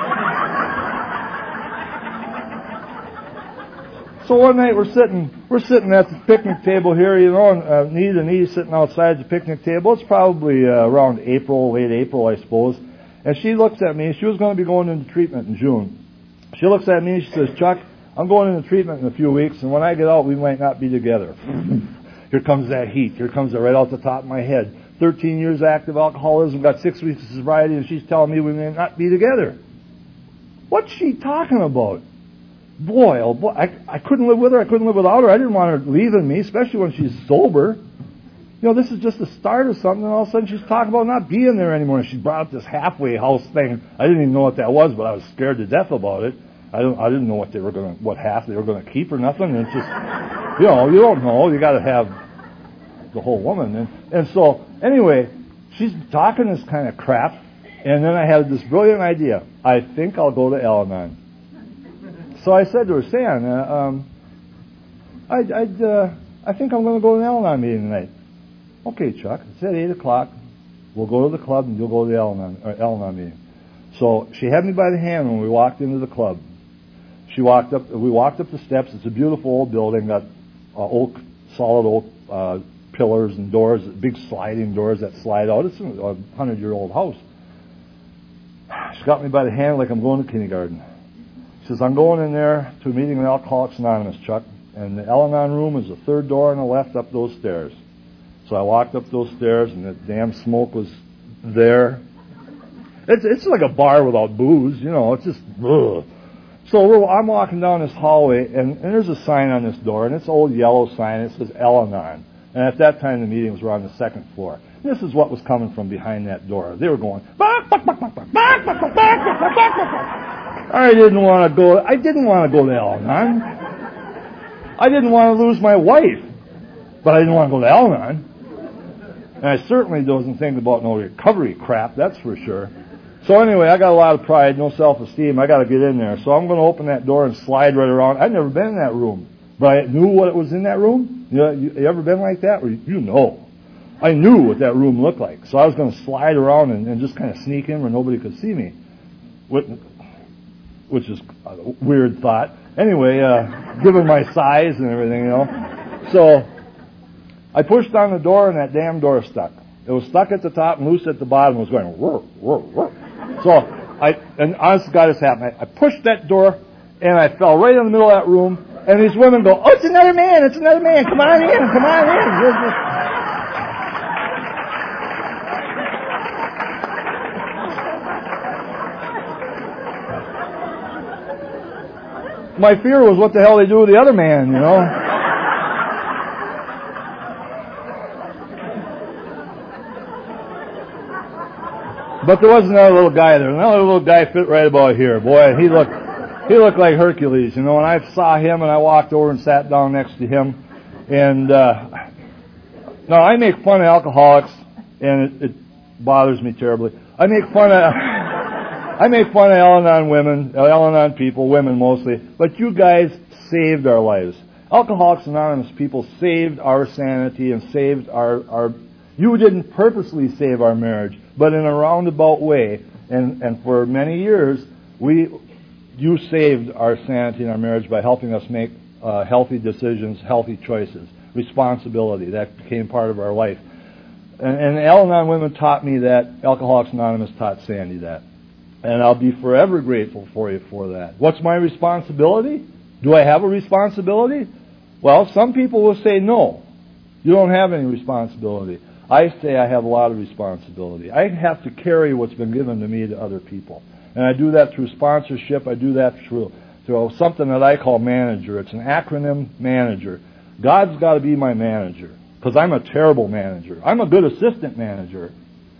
So one night we're sitting, we're sitting at the picnic table here, you know, and uh, Nita and Nita sitting outside the picnic table. It's probably uh, around April, late April, I suppose. And she looks at me. She was going to be going into treatment in June. She looks at me and she says, Chuck, I'm going into treatment in a few weeks, and when I get out, we might not be together. Here comes that heat. Here comes it right out the top of my head. Thirteen years active alcoholism, got six weeks of sobriety, and she's telling me we may not be together. What's she talking about? Boy, oh boy, I, I couldn't live with her. I couldn't live without her. I didn't want her leaving me, especially when she's sober. You know, this is just the start of something, and all of a sudden she's talking about not being there anymore. And she brought up this halfway house thing. I didn't even know what that was, but I was scared to death about it. I don't. I didn't know what they were going to, what half they were going to keep or nothing. And it's just, you know, you don't know. You got to have the whole woman. And and so anyway, she's talking this kind of crap, and then I had this brilliant idea. I think I'll go to Al-Anon. So I said to her, Stan, uh, um, I'd, I'd, uh, I think I'm going to go to an Al-Anon meeting tonight. Okay, Chuck. It's at eight o'clock. We'll go to the club and you'll go to the Al-Anon, or Al-Anon meeting. So she had me by the hand when we walked into the club. She walked up. We walked up the steps. It's a beautiful old building, got uh, oak, solid oak uh, pillars and doors, big sliding doors that slide out. It's a hundred-year-old house. She got me by the hand like I'm going to kindergarten. She says, I'm going in there to a meeting with Alcoholics Anonymous, Chuck, and the Al-Anon room is the third door on the left up those stairs. So I walked up those stairs, and the damn smoke was there. It's it's like a bar without booze, you know. It's just ugh. So we're, I'm walking down this hallway, and, and there's a sign on this door, and it's an old yellow sign. It says Al-Anon. And at that time, the meetings were on the second floor. And this is what was coming from behind that door. They were going, I didn't want to go. I didn't want to go to Al-Anon. I didn't want to lose my wife, but I didn't want to go to Al-Anon. And I certainly wasn't thinking about no recovery crap. That's for sure. So anyway, I got a lot of pride, no self-esteem. I got to get in there. So I'm going to open that door and slide right around. I'd never been in that room, but I knew what was in that room. You know, you, you ever been like that? Or you know, I knew what that room looked like. So I was going to slide around and, and just kind of sneak in where nobody could see me, which is a weird thought. Anyway, uh, given my size and everything, you know. So I pushed on the door, and that damn door stuck. It was stuck at the top and loose at the bottom. It was going, whir, whir, whir. So I, and honest to God, this happened. I, I pushed that door, and I fell right in the middle of that room. And these women go, oh, it's another man, it's another man. Come on in, come on in. My fear was what the hell they do with the other man, you know. But there was another little guy there. Another little guy fit right about here. Boy, he looked he looked like Hercules, you know. And I saw him, and I walked over and sat down next to him. And uh, now I make fun of alcoholics, and it, it bothers me terribly. I make fun of I make fun of Al-Anon women, Al-Anon people, women mostly. But you guys saved our lives. Alcoholics Anonymous people saved our sanity and saved our our. You didn't purposely save our marriage, but in a roundabout way, and, and for many years, we, you saved our sanity and our marriage by helping us make uh, healthy decisions, healthy choices, responsibility. That became part of our life. And, and Al-Anon women taught me that. Alcoholics Anonymous taught Sandy that. And I'll be forever grateful for you for that. What's my responsibility? Do I have a responsibility? Well, some people will say no. You don't have any responsibility. I say I have a lot of responsibility. I have to carry what's been given to me to other people. And I do that through sponsorship. I do that through, through something that I call manager. It's an acronym, manager. God's got to be my manager, because I'm a terrible manager. I'm a good assistant manager.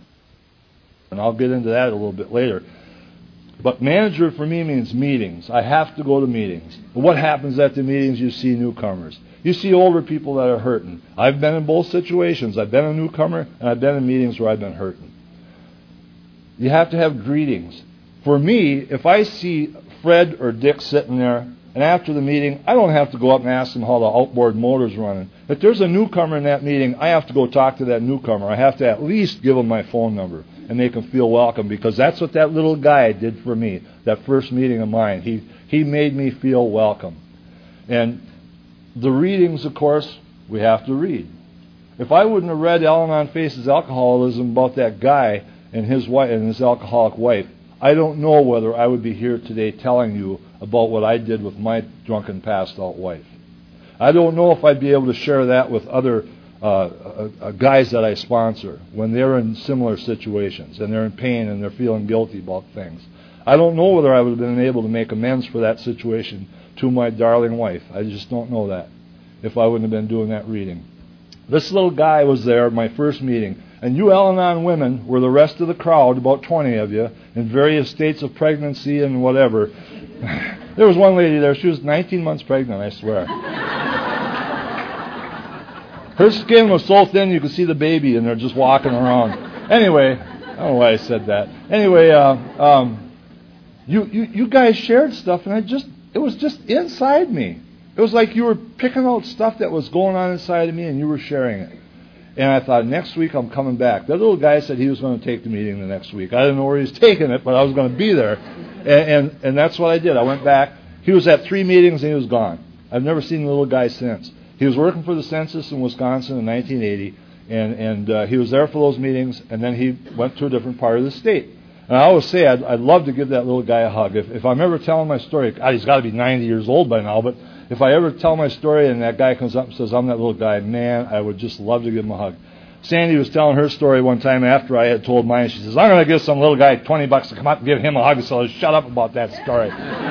And I'll get into that a little bit later. But manager for me means meetings. I have to go to meetings. What happens at the meetings? You see newcomers. You see older people that are hurting. I've been in both situations. I've been a newcomer, and I've been in meetings where I've been hurting. You have to have greetings. For me, if I see Fred or Dick sitting there, and after the meeting, I don't have to go up and ask them how the outboard motor's running. If there's a newcomer in that meeting, I have to go talk to that newcomer. I have to at least give them my phone number and make them feel welcome, because that's what that little guy did for me, that first meeting of mine. He, he made me feel welcome. And the readings, of course, we have to read. If I wouldn't have read Al-Anon Faces Alcoholism about that guy and his wife and his alcoholic wife, I don't know whether I would be here today telling you about what I did with my drunken, passed-out wife. I don't know if I'd be able to share that with other uh, uh, uh, guys that I sponsor when they're in similar situations and they're in pain and they're feeling guilty about things. I don't know whether I would have been able to make amends for that situation to my darling wife. I just don't know that if I wouldn't have been doing that reading. This little guy was there at my first meeting. And you Al-Anon women were the rest of the crowd, about twenty of you, in various states of pregnancy and whatever. There was one lady there. She was nineteen months pregnant, I swear. Her skin was so thin you could see the baby in there just walking around. Anyway, I don't know why I said that. Anyway, uh, um, you, you, you guys shared stuff, and I just it was just inside me. It was like you were picking out stuff that was going on inside of me, and you were sharing it. And I thought, next week I'm coming back. That little guy said he was going to take the meeting the next week. I didn't know where he was taking it, but I was going to be there. And, and, and that's what I did. I went back. He was at three meetings, and he was gone. I've never seen the little guy since. He was working for the census in Wisconsin in nineteen eighty, and, and uh, he was there for those meetings, and then he went to a different part of the state. And I always say I'd, I'd love to give that little guy a hug. If, if I'm ever telling my story, God, he's got to be ninety years old by now, but if I ever tell my story and that guy comes up and says, I'm that little guy, man, I would just love to give him a hug. Sandy was telling her story one time after I had told mine. She says, I'm going to give some little guy twenty bucks to come up and give him a hug, so shut up about that story.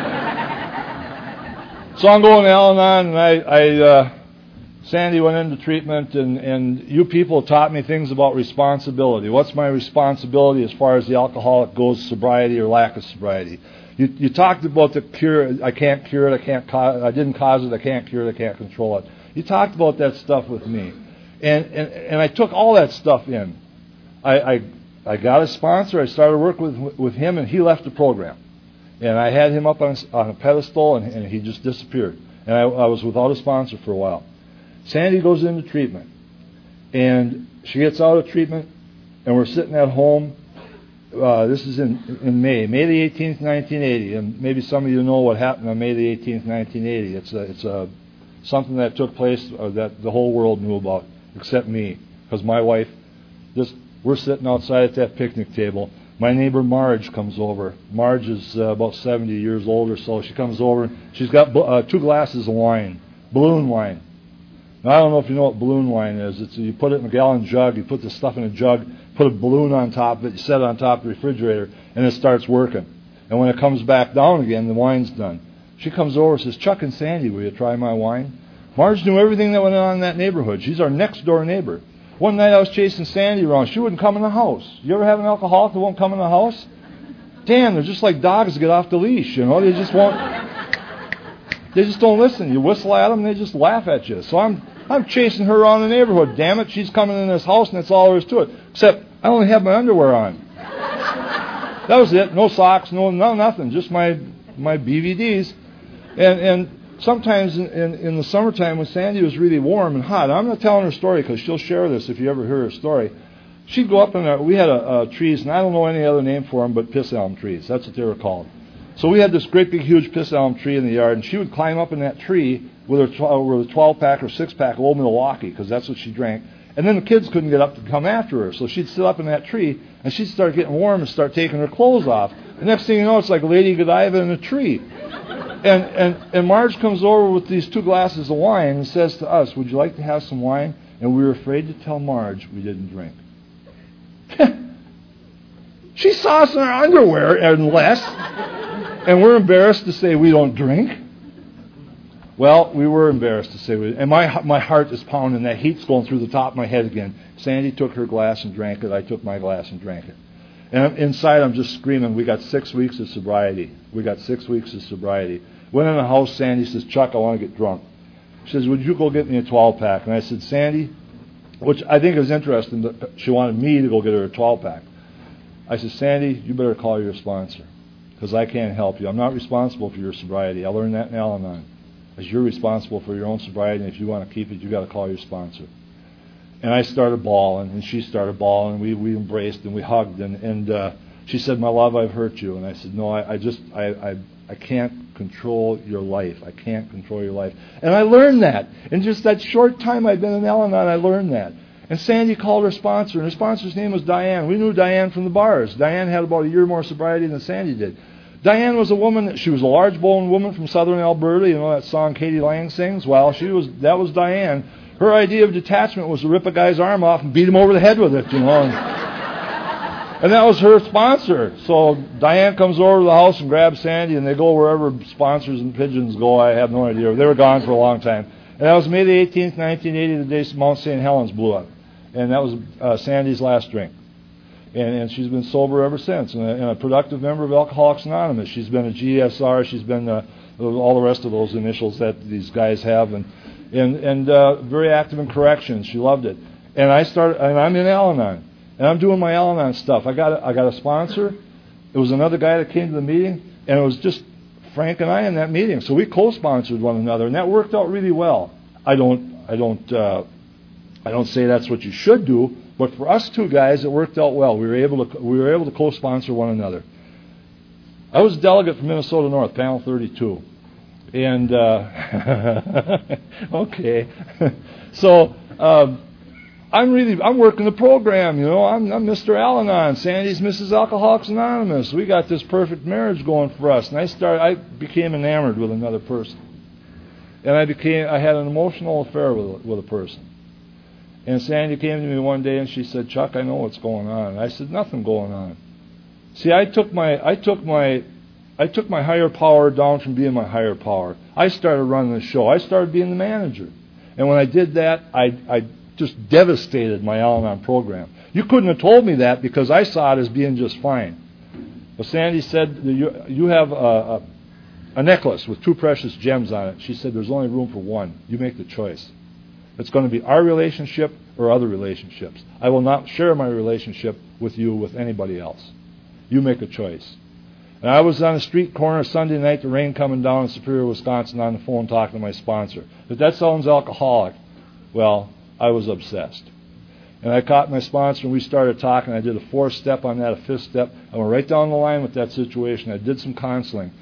So I'm going to Al-Anon, and I, I uh, Sandy went into treatment, and, and you people taught me things about responsibility. What's my responsibility as far as the alcoholic goes, sobriety or lack of sobriety? You, you talked about the cure. I can't cure it. I can't. Cause, I didn't cause it. I can't cure it. I can't control it. You talked about that stuff with me, and and, and I took all that stuff in. I, I I got a sponsor. I started working with with him, and he left the program, and I had him up on a, on a pedestal, and, and he just disappeared. And I, I was without a sponsor for a while. Sandy goes into treatment, and she gets out of treatment, and we're sitting at home. Uh, this is in in May, May the eighteenth, nineteen eighty, and maybe some of you know what happened on May the eighteenth, nineteen eighty. It's a it's a something that took place uh, that the whole world knew about, except me, because my wife. Just we're sitting outside at that picnic table. My neighbor Marge comes over. Marge is uh, about seventy years old or so. She comes over. She's got uh, two glasses of wine, balloon wine. Now, I don't know if you know what balloon wine is. It's you put it in a gallon jug, you put the stuff in a jug, put a balloon on top of it, you set it on top of the refrigerator, and it starts working. And when it comes back down again, the wine's done. She comes over and says, Chuck and Sandy, will you try my wine? Marge knew everything that went on in that neighborhood. She's our next door neighbor. One night I was chasing Sandy around. She wouldn't come in the house. You ever have an alcoholic that won't come in the house? Damn, they're just like dogs that get off the leash, you know. They just won't. They just don't listen. You whistle at them, they just laugh at you. So I'm I'm chasing her around the neighborhood. Damn it, she's coming in this house, and that's all there is to it. Except I only have my underwear on. That was it. No socks, no no nothing. Just my my B V Ds. And and sometimes in, in, in the summertime when Sandy was really warm and hot, I'm not telling her story because she'll share this if you ever hear her story. She'd go up in a, we had a, a trees, and I don't know any other name for them but piss elm trees. That's what they were called. So we had this great big huge piss elm tree in the yard, and she would climb up in that tree with her tw- with a twelve-pack or six-pack of Old Milwaukee, because that's what she drank. And then the kids couldn't get up to come after her, so she'd sit up in that tree, and she'd start getting warm and start taking her clothes off. The next thing you know, it's like Lady Godiva in a tree. And, and, and Marge comes over with these two glasses of wine and says to us, would you like to have some wine? And we were afraid to tell Marge we didn't drink. She saw us in our underwear and less, and we're embarrassed to say we don't drink. Well, we were embarrassed to say we and my my heart is pounding. That heat's going through the top of my head again. Sandy took her glass and drank it. I took my glass and drank it. And inside I'm just screaming, we got six weeks of sobriety. We got six weeks of sobriety. Went in the house, Sandy says, Chuck, I want to get drunk. She says, would you go get me a twelve-pack? And I said, Sandy, which I think is interesting, that she wanted me to go get her a twelve-pack. I said, Sandy, you better call your sponsor, because I can't help you. I'm not responsible for your sobriety. I learned that in Al-Anon. As you're responsible for your own sobriety, and if you want to keep it, you've got to call your sponsor. And I started bawling, and she started bawling, and we, we embraced, and we hugged, and, and uh, she said, my love, I've hurt you. And I said, no, I, I just, I, I, I can't control your life. I can't control your life. And I learned that. In just that short time I'd been in Al-Anon, I learned that. And Sandy called her sponsor, and her sponsor's name was Diane. We knew Diane from the bars. Diane had about a year more sobriety than Sandy did. Diane was a woman, she was a large-boned woman from southern Alberta. You know that song Katie Lang sings? Well, she was. that was Diane. Her idea of detachment was to rip a guy's arm off and beat him over the head with it, you know. And, and that was her sponsor. So Diane comes over to the house and grabs Sandy, and they go wherever sponsors and pigeons go. I have no idea. They were gone for a long time. And that was May the eighteenth, nineteen eighty, the day Mount Saint Helens blew up. And that was uh, Sandy's last drink. And, and she's been sober ever since, and a, and a productive member of Alcoholics Anonymous. She's been a G S R. She's been uh, all the rest of those initials that these guys have, and and and uh, very active in corrections. She loved it. And I started, and I'm in Al-Anon, and I'm doing my Al-Anon stuff. I got a, I got a sponsor. It was another guy that came to the meeting, and it was just Frank and I in that meeting. So we co-sponsored one another, and that worked out really well. I don't I don't uh, I don't say that's what you should do. But for us two guys, it worked out well. We were able to we were able to co-sponsor one another. I was a delegate from Minnesota North, Panel thirty-two, and uh, okay, so um, I'm really I'm working the program. You know, I'm, I'm Mister Al-Anon. Sandy's Missus Alcoholics Anonymous. We got this perfect marriage going for us. And I started. I became enamored with another person, and I became I had an emotional affair with with a person. And Sandy came to me one day and she said, Chuck, I know what's going on. And I said, nothing going on. See, I took my I took my I took my higher power down from being my higher power. I started running the show. I started being the manager. And when I did that, I I just devastated my Al-Anon program. You couldn't have told me that because I saw it as being just fine. But Sandy said, you, you have a, a, a necklace with two precious gems on it. She said, there's only room for one. You make the choice. It's going to be our relationship or other relationships. I will not share my relationship with you with anybody else. You make a choice. And I was on a street corner Sunday night, the rain coming down in Superior, Wisconsin, on the phone talking to my sponsor. If that sounds alcoholic, well, I was obsessed. And I caught my sponsor and we started talking. I did a fourth step on that, a fifth step. I went right down the line with that situation. I did some counseling.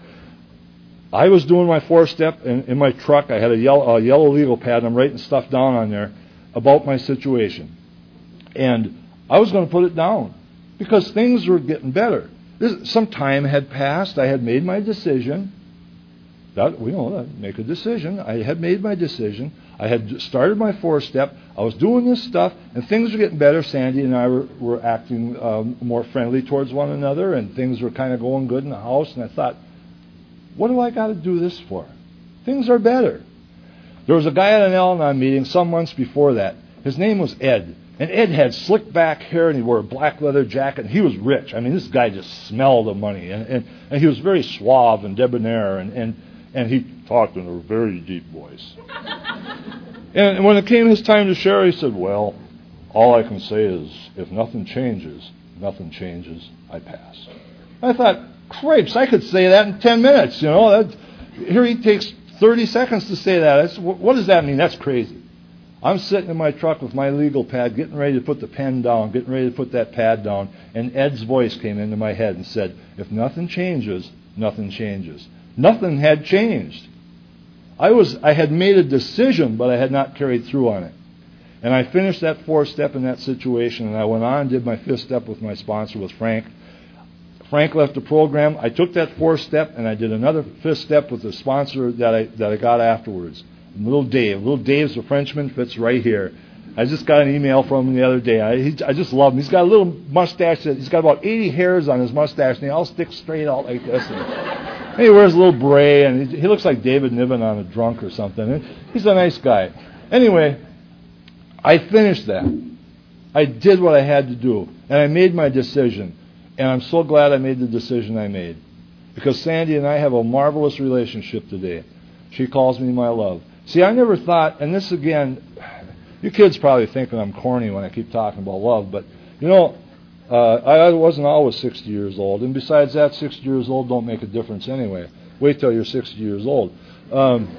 I was doing my fourth step in, in my truck. I had a yellow, a yellow legal pad, and I'm writing stuff down on there about my situation. And I was going to put it down because things were getting better. This, some time had passed. I had made my decision. That, you know, make a decision. I had made my decision. I had started my fourth step. I was doing this stuff, and things were getting better. Sandy and I were, were acting um, more friendly towards one another, and things were kind of going good in the house. And I thought, what do I got to do this for? Things are better. There was a guy at an Al-Anon meeting some months before that. His name was Ed. And Ed had slick back hair, and he wore a black leather jacket, and he was rich. I mean, this guy just smelled of money. And, and, and he was very suave and debonair, and, and, and he talked in a very deep voice. And when it came his time to share, he said, well, all I can say is, if nothing changes, nothing changes, I pass. I thought, crapes, I could say that in ten minutes, you know. That, here he takes thirty seconds to say that. That's, what does that mean? That's crazy. I'm sitting in my truck with my legal pad, getting ready to put the pen down, getting ready to put that pad down, and Ed's voice came into my head and said, if nothing changes, nothing changes. Nothing had changed. I was, I had made a decision, but I had not carried through on it. And I finished that fourth step in that situation, and I went on and did my fifth step with my sponsor, with Frank. Frank left the program. I took that fourth step, and I did another fifth step with the sponsor that I that I got afterwards. Little Dave. Little Dave's a Frenchman, fits right here. I just got an email from him the other day. I, he, I just love him. He's got a little mustache. That, he's got about eighty hairs on his mustache, and they all stick straight out like this. And, and he wears a little beret, and he, he looks like David Niven on a drunk or something. And he's a nice guy. Anyway, I finished that. I did what I had to do, and I made my decision. And I'm so glad I made the decision I made, because Sandy and I have a marvelous relationship today. She calls me my love. See, I never thought, and this again, you kids probably think that I'm corny when I keep talking about love, but, you know, uh, I wasn't always sixty years old, and besides that, sixty years old don't make a difference anyway. Wait till you're sixty years old. Um,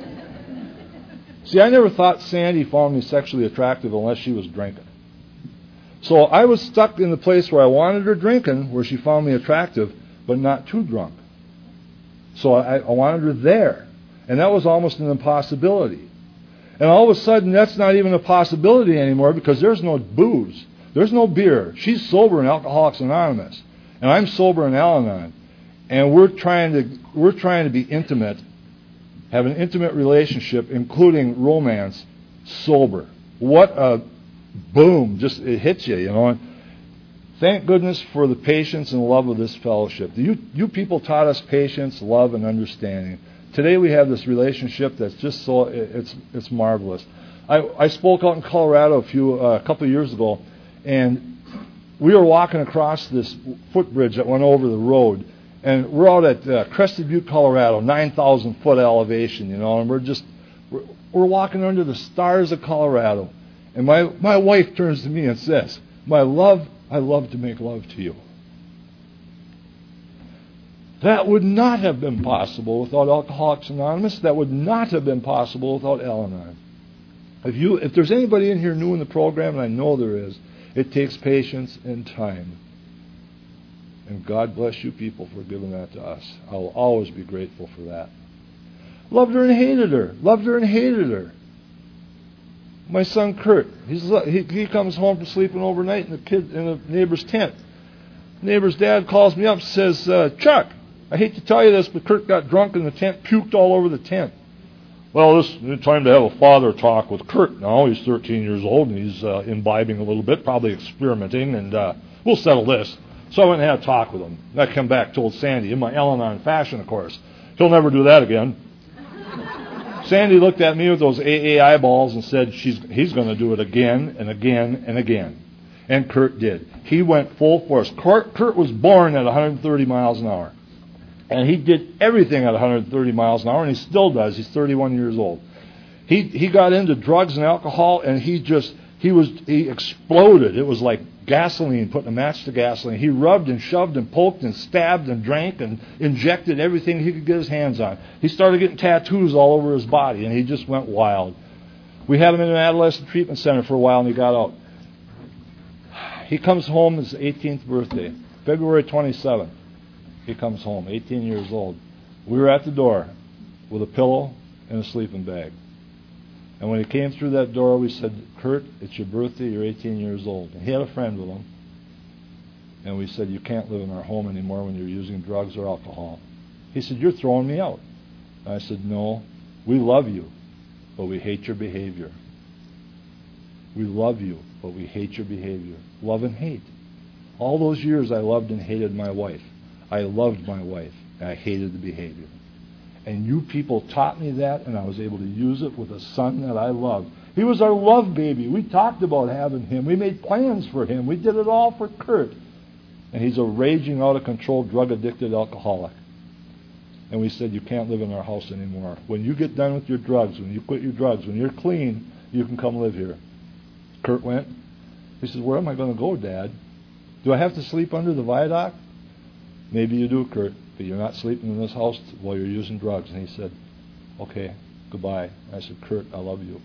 see, I never thought Sandy found me sexually attractive unless she was drinking. So I was stuck in the place where I wanted her drinking, where she found me attractive, but not too drunk. So I, I wanted her there, and that was almost an impossibility. And all of a sudden, that's not even a possibility anymore, because there's no booze. There's no beer. She's sober in Alcoholics Anonymous, and I'm sober in Al-Anon. And we're trying to we're trying to be intimate, have an intimate relationship, including romance, sober. What a boom! Just it hits you, you know. And thank goodness for the patience and love of this fellowship. You you people taught us patience, love, and understanding. Today we have this relationship that's just so it's it's marvelous. I, I spoke out in Colorado a few uh, a couple of years ago, and we were walking across this footbridge that went over the road, and we're out at uh, Crested Butte, Colorado, nine thousand foot elevation, you know, and we're just we're, we're walking under the stars of Colorado, and my my wife turns to me and says, "My love, I love to make love to you." That would not have been possible without Alcoholics Anonymous. That would not have been possible without Al-Anon. If you, if there's anybody in here new in the program, and I know there is, it takes patience and time. And God bless you people for giving that to us. I'll always be grateful for that. Loved her and hated her. Loved her and hated her. My son Kurt, he's, he, he comes home from sleeping overnight in the kid in the neighbor's tent. Neighbor's dad calls me up and says, uh, "Chuck, I hate to tell you this, but Kurt got drunk in the tent, puked all over the tent." Well, this is time to have a father talk with Kurt now. He's thirteen years old, and he's uh, imbibing a little bit, probably experimenting, and uh, we'll settle this. So I went and had a talk with him. And I come back, told Sandy, in my Al-Anon fashion, of course. He'll never do that again. Sandy looked at me with those A A eyeballs and said, She's, he's going to do it again and again and again. And Kurt did. He went full force. Kurt, Kurt was born at one hundred thirty miles an hour. And he did everything at one hundred thirty miles an hour, and he still does. He's thirty-one years old. He he got into drugs and alcohol, and he just, he was, he exploded. It was like gasoline, putting a match to gasoline. He rubbed and shoved and poked and stabbed and drank and injected everything he could get his hands on. He started getting tattoos all over his body, and he just went wild. We had him in an adolescent treatment center for a while, and he got out. He comes home, his eighteenth birthday, February twenty-seventh. He comes home, eighteen years old. We were at the door with a pillow and a sleeping bag. And when he came through that door, we said, "Kurt, it's your birthday, you're eighteen years old." And he had a friend with him. And we said, "You can't live in our home anymore when you're using drugs or alcohol." He said, "You're throwing me out." And I said, "No, we love you, but we hate your behavior. We love you, but we hate your behavior." Love and hate. All those years I loved and hated my wife. I loved my wife, and I hated the behavior. And you people taught me that, and I was able to use it with a son that I loved. He was our love baby. We talked about having him. We made plans for him. We did it all for Kurt. And he's a raging, out-of-control, drug-addicted alcoholic. And we said, "You can't live in our house anymore. When you get done with your drugs, when you quit your drugs, when you're clean, you can come live here." Kurt went. He says, "Where am I going to go, Dad? Do I have to sleep under the viaduct?" "Maybe you do, Kurt, but you're not sleeping in this house while you're using drugs." And he said, "Okay, goodbye." I said, "Kurt, I love you."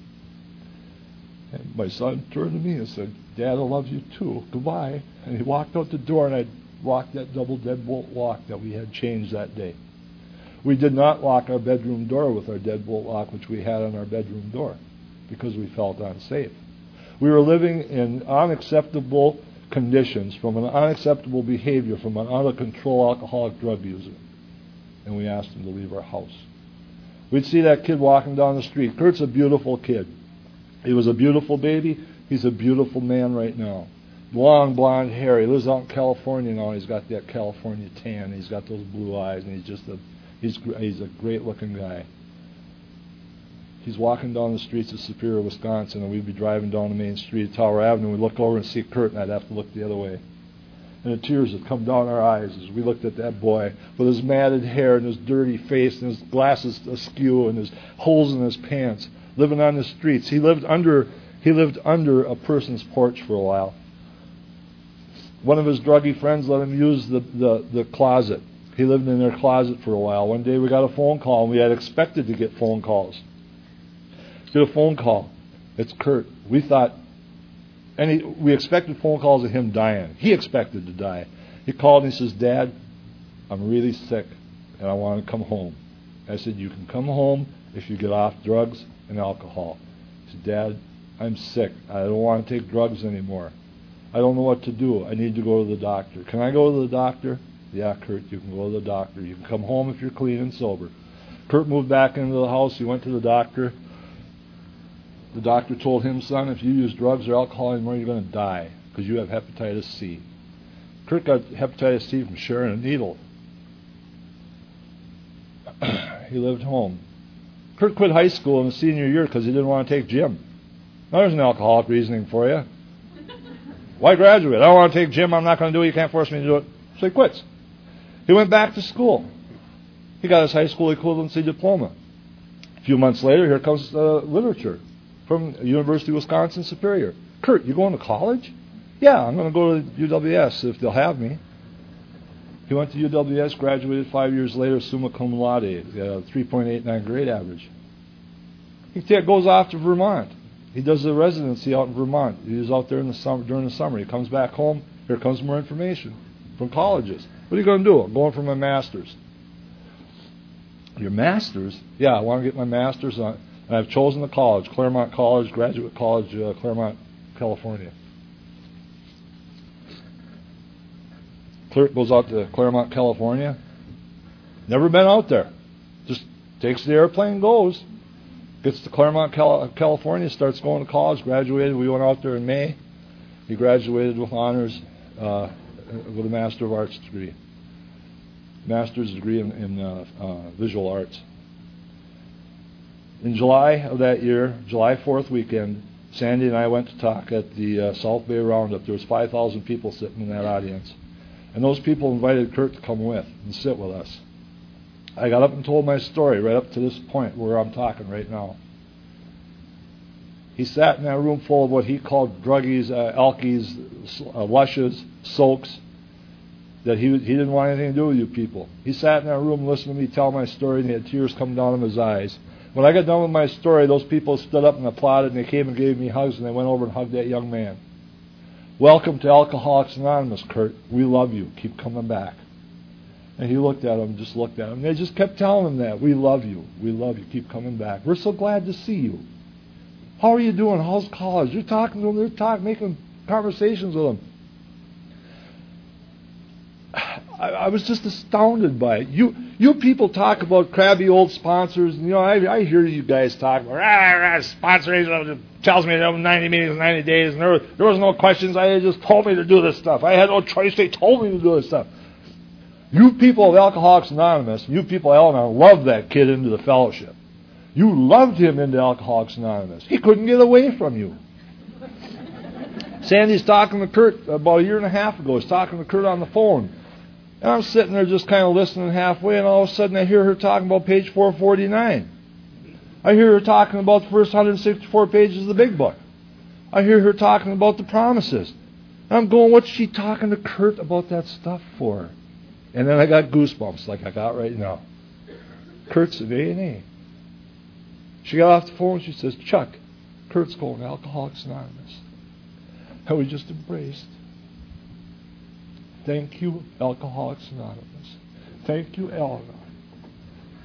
And my son turned to me and said, "Dad, I love you too. Goodbye." And he walked out the door, and I walked that double deadbolt walk that we had changed that day. We did not lock our bedroom door with our deadbolt lock, which we had on our bedroom door, because we felt unsafe. We were living in unacceptable conditions, from an unacceptable behavior, from an out-of-control alcoholic drug user. And we asked him to leave our house. We'd see that kid walking down the street. Kurt's a beautiful kid. He was a beautiful baby. He's a beautiful man right now. Long blonde hair. He lives out in California now. He's got that California tan. He's got those blue eyes, and he's just a he's he's a great-looking guy. He's walking down the streets of Superior, Wisconsin, and we'd be driving down the main street of Tower Avenue. We'd look over and see Kurt, and I'd have to look the other way. And the tears would come down our eyes as we looked at that boy with his matted hair and his dirty face and his glasses askew and his holes in his pants, living on the streets. He lived under he lived under a person's porch for a while. One of his druggy friends let him use the, the, the closet. He lived in their closet for a while. One day we got a phone call, and we had expected to get phone calls. Get a phone call. It's Kurt. We thought, and he, we expected phone calls of him dying. He expected to die. He called and he says, "Dad, I'm really sick, and I want to come home." I said, "You can come home if you get off drugs and alcohol." He said, "Dad, I'm sick. I don't want to take drugs anymore. I don't know what to do. I need to go to the doctor. Can I go to the doctor?" "Yeah, Kurt, you can go to the doctor. You can come home if you're clean and sober." Kurt moved back into the house. He went to the doctor. The doctor told him, "Son, if you use drugs or alcohol anymore, you're going to die because you have hepatitis C." Kurt got hepatitis C from sharing a needle. He lived home. Kurt quit high school in the senior year because he didn't want to take gym. Now there's an alcoholic reasoning for you. Why graduate? I don't want to take gym. I'm not going to do it. You can't force me to do it. So he quits. He went back to school. He got his high school equivalency diploma. A few months later, here comes uh, literature from University of Wisconsin Superior. "Kurt, you going to college?" "Yeah, I'm going to go to U W S if they'll have me." He went to U W S, graduated five years later, summa cum laude, uh, three point eight nine grade average. He t- goes off to Vermont. He does a residency out in Vermont. He was out there in the summer, during the summer. He comes back home. Here comes more information from colleges. "What are you going to do?" "I'm going for my master's." "Your master's?" "Yeah, I want to get my master's on. And I've chosen the college, Claremont College, Graduate College, uh, Claremont, California." Clerk goes out to Claremont, California. Never been out there. Just takes the airplane, goes. Gets to Claremont, Cal- California, starts going to college, graduated. We went out there in May. He graduated with honors uh, with a Master of Arts degree. Master's degree in, in uh, uh, visual arts. In July of that year, July fourth weekend, Sandy and I went to talk at the uh, South Bay Roundup. There was five thousand people sitting in that audience. And those people invited Kurt to come with and sit with us. I got up and told my story right up to this point where I'm talking right now. He sat in that room full of what he called druggies, uh, alkies, uh, lushes, soaks, that he, he didn't want anything to do with you people. He sat in that room listening to me tell my story, and he had tears coming down his eyes. When I got done with my story, those people stood up and applauded, and they came and gave me hugs, and they went over and hugged that young man. "Welcome to Alcoholics Anonymous, Kurt. We love you. Keep coming back." And he looked at him, just looked at him. They just kept telling him that. "We love you. We love you. Keep coming back. We're so glad to see you. How are you doing? How's college?" You're talking to them. They're talking, making conversations with them. I, I was just astounded by it. You you people talk about crabby old sponsors. And, you know, I, I hear you guys talk about, ah, ah, sponsoring tells me there were ninety meetings in ninety days, and there, there was no questions. I just told me to do this stuff. I had no choice. They told me to do this stuff. You people of Alcoholics Anonymous, you people of Al-Anon, loved that kid into the fellowship. You loved him into Alcoholics Anonymous. He couldn't get away from you. Sandy's talking to Kurt about a year and a half ago. He's talking to Kurt on the phone. And I'm sitting there just kind of listening halfway, and all of a sudden I hear her talking about page four forty-nine. I hear her talking about the first one hundred sixty-four pages of the big book. I hear her talking about the promises. And I'm going, what's she talking to Kurt about that stuff for? And then I got goosebumps like I got right now. Kurt's at A and A. She got off the phone and she says, "Chuck, Kurt's going to Alcoholics Anonymous." And we just embraced. Thank you, Alcoholics Anonymous. Thank you, Al-Anon.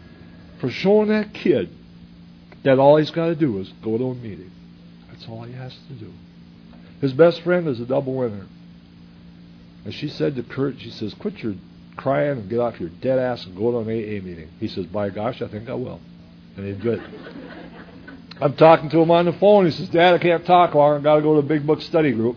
for showing that kid that all he's got to do is go to a meeting. That's all he has to do. His best friend is a double winner. And she said to Kurt, she says, quit your crying and get off your dead ass and go to an A A meeting. He says, by gosh, I think I will. And he did. I'm talking to him on the phone. He says, Dad, I can't talk long. I've got to go to a big book study group.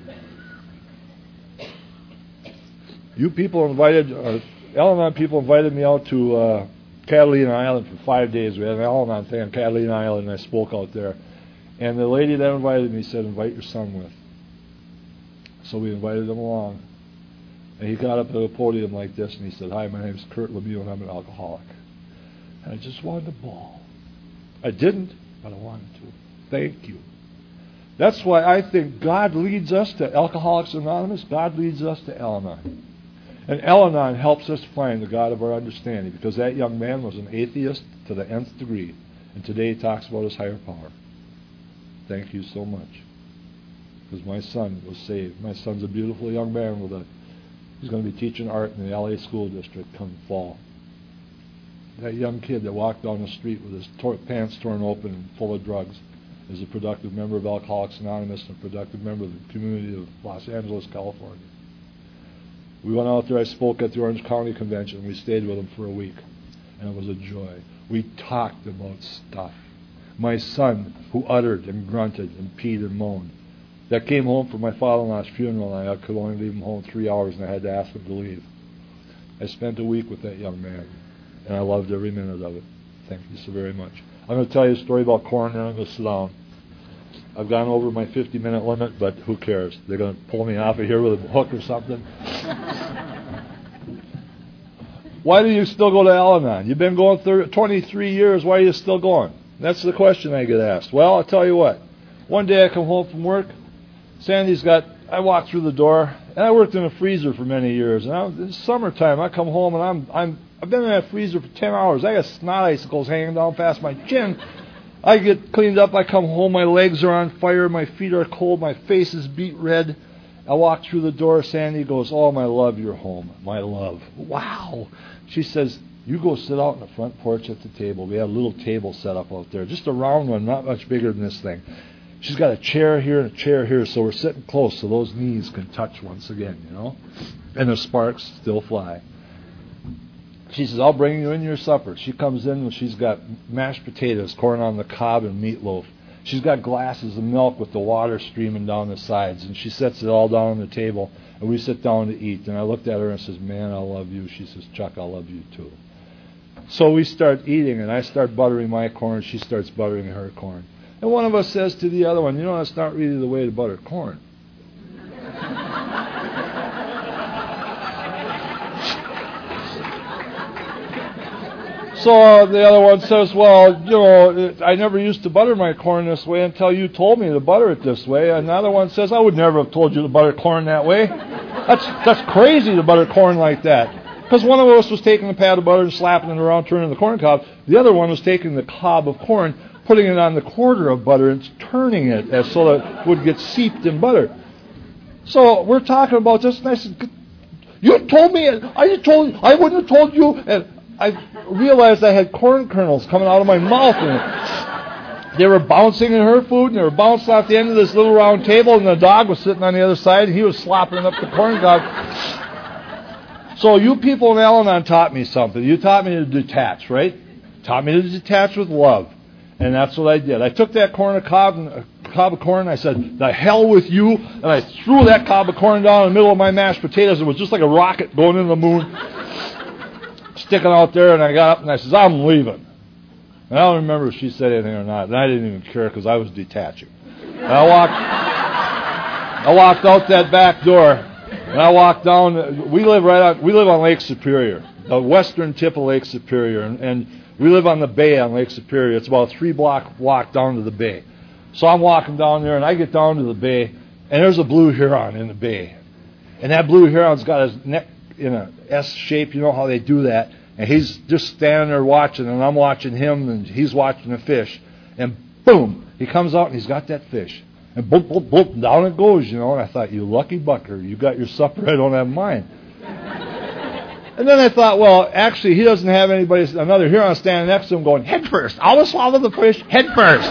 You people invited, uh, Al-Anon people invited me out to uh, Catalina Island for five days. We had an Al-Anon thing on Catalina Island, and I spoke out there. And the lady that invited me said, invite your son with. So we invited him along. And he got up at a podium like this, and he said, hi, my name's Kurt Lemieux, and I'm an alcoholic. And I just wanted to bawl. I didn't, but I wanted to. Thank you. That's why I think God leads us to Alcoholics Anonymous. God leads us to Al-Anon. And Al-Anon helps us find the God of our understanding, because that young man was an atheist to the nth degree. And today he talks about his higher power. Thank you so much. Because my son was saved. My son's a beautiful young man with a He's going to be teaching art in the L A school district come fall. That young kid that walked down the street with his tor- pants torn open and full of drugs is a productive member of Alcoholics Anonymous and a productive member of the community of Los Angeles, California. We went out there, I spoke at the Orange County Convention, and we stayed with him for a week. And it was a joy. We talked about stuff. My son, who uttered and grunted and peed and moaned, that came home for my father-in-law's funeral, and I could only leave him home three hours, and I had to ask him to leave. I spent a week with that young man, and I loved every minute of it. Thank you so very much. I'm going to tell you a story about corn, and I'm going to sit down. I've gone over my fifty-minute limit, but who cares? They're going to pull me off of here with a hook or something. Why do you still go to Al-Anon? You've been going thirty, twenty-three years. Why are you still going? That's the question I get asked. Well, I'll tell you what. One day I come home from work. Sandy's got, I walk through the door, and I worked in a freezer for many years. And I, it's summertime. I come home, and I'm, I'm, I've been in that freezer for ten hours. I got snot icicles hanging down past my chin. I get cleaned up. I come home. My legs are on fire. My feet are cold. My face is beet red. I walk through the door. Sandy goes, oh, my love, you're home. My love. Wow. She says, you go sit out in the front porch at the table. We have a little table set up out there, just a round one, not much bigger than this thing. She's got a chair here and a chair here, so we're sitting close so those knees can touch once again, you know. And the sparks still fly. She says, I'll bring you in your supper. She comes in and she's got mashed potatoes, corn on the cob, and meatloaf. She's got glasses of milk with the water streaming down the sides, and she sets it all down on the table, and we sit down to eat. And I looked at her and says, man, I love you. She says, Chuck, I love you too. So we start eating, and I start buttering my corn. She starts buttering her corn. And one of us says to the other one, you know, that's not really the way to butter corn. So uh, the other one says, well, you know, I never used to butter my corn this way until you told me to butter it this way. And the other one says, I would never have told you to butter corn that way. That's that's crazy to butter corn like that. Because one of us was taking a pat of butter and slapping it around, turning the corn cob. The other one was taking the cob of corn, putting it on the quarter of butter and turning it as so that it would get seeped in butter. So we're talking about this, and I said, you told me, I just told, I wouldn't have told you. And I realized I had corn kernels coming out of my mouth, and they were bouncing in her food, and they were bouncing off the end of this little round table, and the dog was sitting on the other side, and he was slopping up the corn cob. So you people in Al-Anon taught me something. You taught me to detach, right? Taught me to detach with love. And that's what I did. I took that corn of cob, and, uh, cob of corn, and I said, the hell with you. And I threw that cob of corn down in the middle of my mashed potatoes. It was just like a rocket going into the moon, sticking out there. And I got up and I said, I'm leaving. And I don't remember if she said anything or not. And I didn't even care because I was detaching. And I walked, I walked out that back door, and I walked down. We live right on, we live on Lake Superior, the western tip of Lake Superior, and, and we live on the bay on Lake Superior. It's about a three-block walk down to the bay. So I'm walking down there, and I get down to the bay, and there's a blue heron in the bay. And that blue heron's got his neck in a S shape. You know how they do that. And he's just standing there watching, and I'm watching him, and he's watching the fish. And boom, he comes out, and he's got that fish. And boop, boop, boop, down it goes, you know. And I thought, you lucky bucker, you got your supper, I don't have mine. And then I thought, well, actually, he doesn't have anybody, another Huron standing next to him going, head first. Always swallow the fish, head first.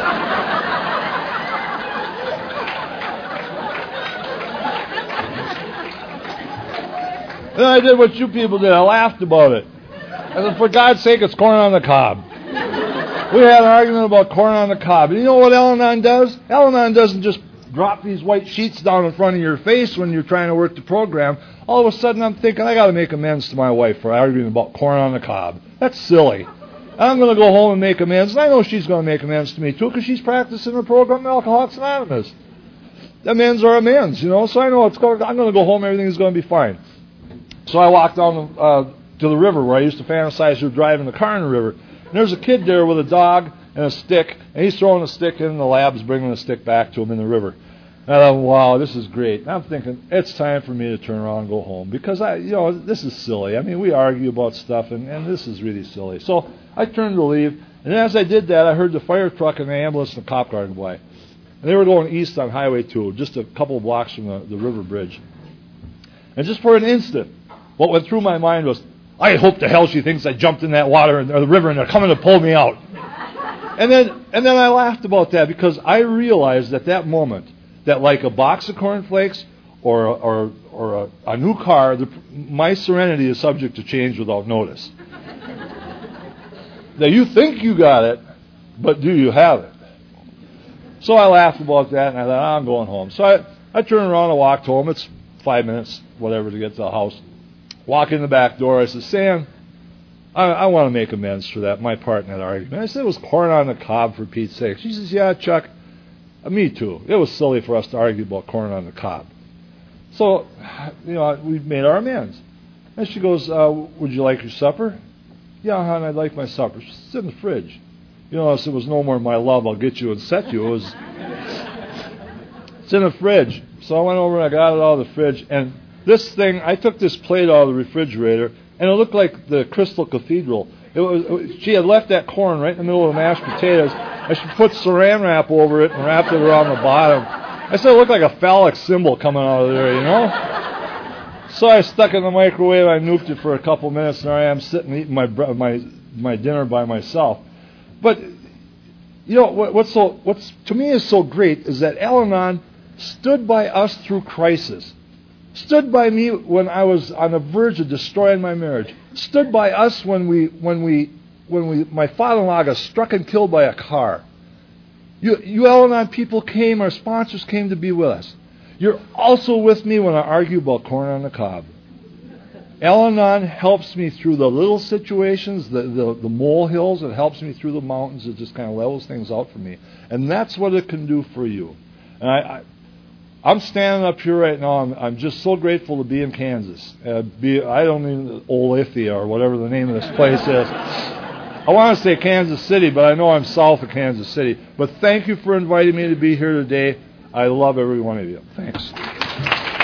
Then I did what you people did. I laughed about it. I said, for God's sake, it's corn on the cob. We had an argument about corn on the cob. And you know what Al-Anon does? Al-Anon doesn't just drop these white sheets down in front of your face when you're trying to work the program. All of a sudden, I'm thinking, I got to make amends to my wife for arguing about corn on the cob. That's silly. I'm going to go home and make amends. And I know she's going to make amends to me, too, because she's practicing her program in Alcoholics Anonymous. Amends are amends, you know, so I know it's going, I'm going to go home, everything's going to be fine. So I walked down uh, to the river where I used to fantasize of driving the car in the river. And there's a kid there with a dog and a stick, and he's throwing a stick in, and the lab's bringing the stick back to him in the river. And I thought, wow, this is great. And I'm thinking, it's time for me to turn around and go home because, I, you know, this is silly. I mean, we argue about stuff, and, and this is really silly. So I turned to leave, and as I did that, I heard the fire truck and the ambulance and the cop car go by. And they were going east on Highway two, just a couple of blocks from the, the river bridge. And just for an instant, what went through my mind was, I hope to hell she thinks I jumped in that water or the river and they're coming to pull me out. And then and then I laughed about that because I realized at that moment that like a box of cornflakes or a, or or a, a new car, the, my serenity is subject to change without notice. Now you think you got it, but do you have it? So I laughed about that and I thought, oh, I'm going home. So I, I turned around and walked home. It's five minutes, whatever, to get to the house. Walk in the back door. I said, Sam, I, I want to make amends for that, my part in that argument. I said, it was corn on the cob, for Pete's sake. She says, yeah, Chuck, uh, me too. It was silly for us to argue about corn on the cob. So, you know, we made our amends. And she goes, uh, would you like your supper? Yeah, hon, I'd like my supper. She said, it's in the fridge. You know, it was no more my love, I'll get you and set you. It was, it's in the fridge. So I went over and I got it out of the fridge, and this thing, I took this plate out of the refrigerator, and it looked like the Crystal Cathedral. It was, it was, she had left that corn right in the middle of the mashed potatoes. I should put saran wrap over it and wrapped it around the bottom. I said it looked like a phallic symbol coming out of there, you know? So I stuck it in the microwave, I nuked it for a couple minutes, and there I am sitting eating my my my dinner by myself. But, you know, what, what's so what's to me is so great is that Al-Anon stood by us through crisis. Stood by me when I was on the verge of destroying my marriage. Stood by us when we, when we, when we, my father-in-law got struck and killed by a car. You, you Al-Anon people came, our sponsors came to be with us. You're also with me when I argue about corn on the cob. Al-Anon helps me through the little situations, the, the, the molehills. It helps me through the mountains. It just kind of levels things out for me. And that's what it can do for you. And I, I I'm standing up here right now. I'm, I'm just so grateful to be in Kansas. Uh, be, I don't mean Olythia or whatever the name of this place is. I want to say Kansas City, but I know I'm south of Kansas City. But thank you for inviting me to be here today. I love every one of you. Thanks.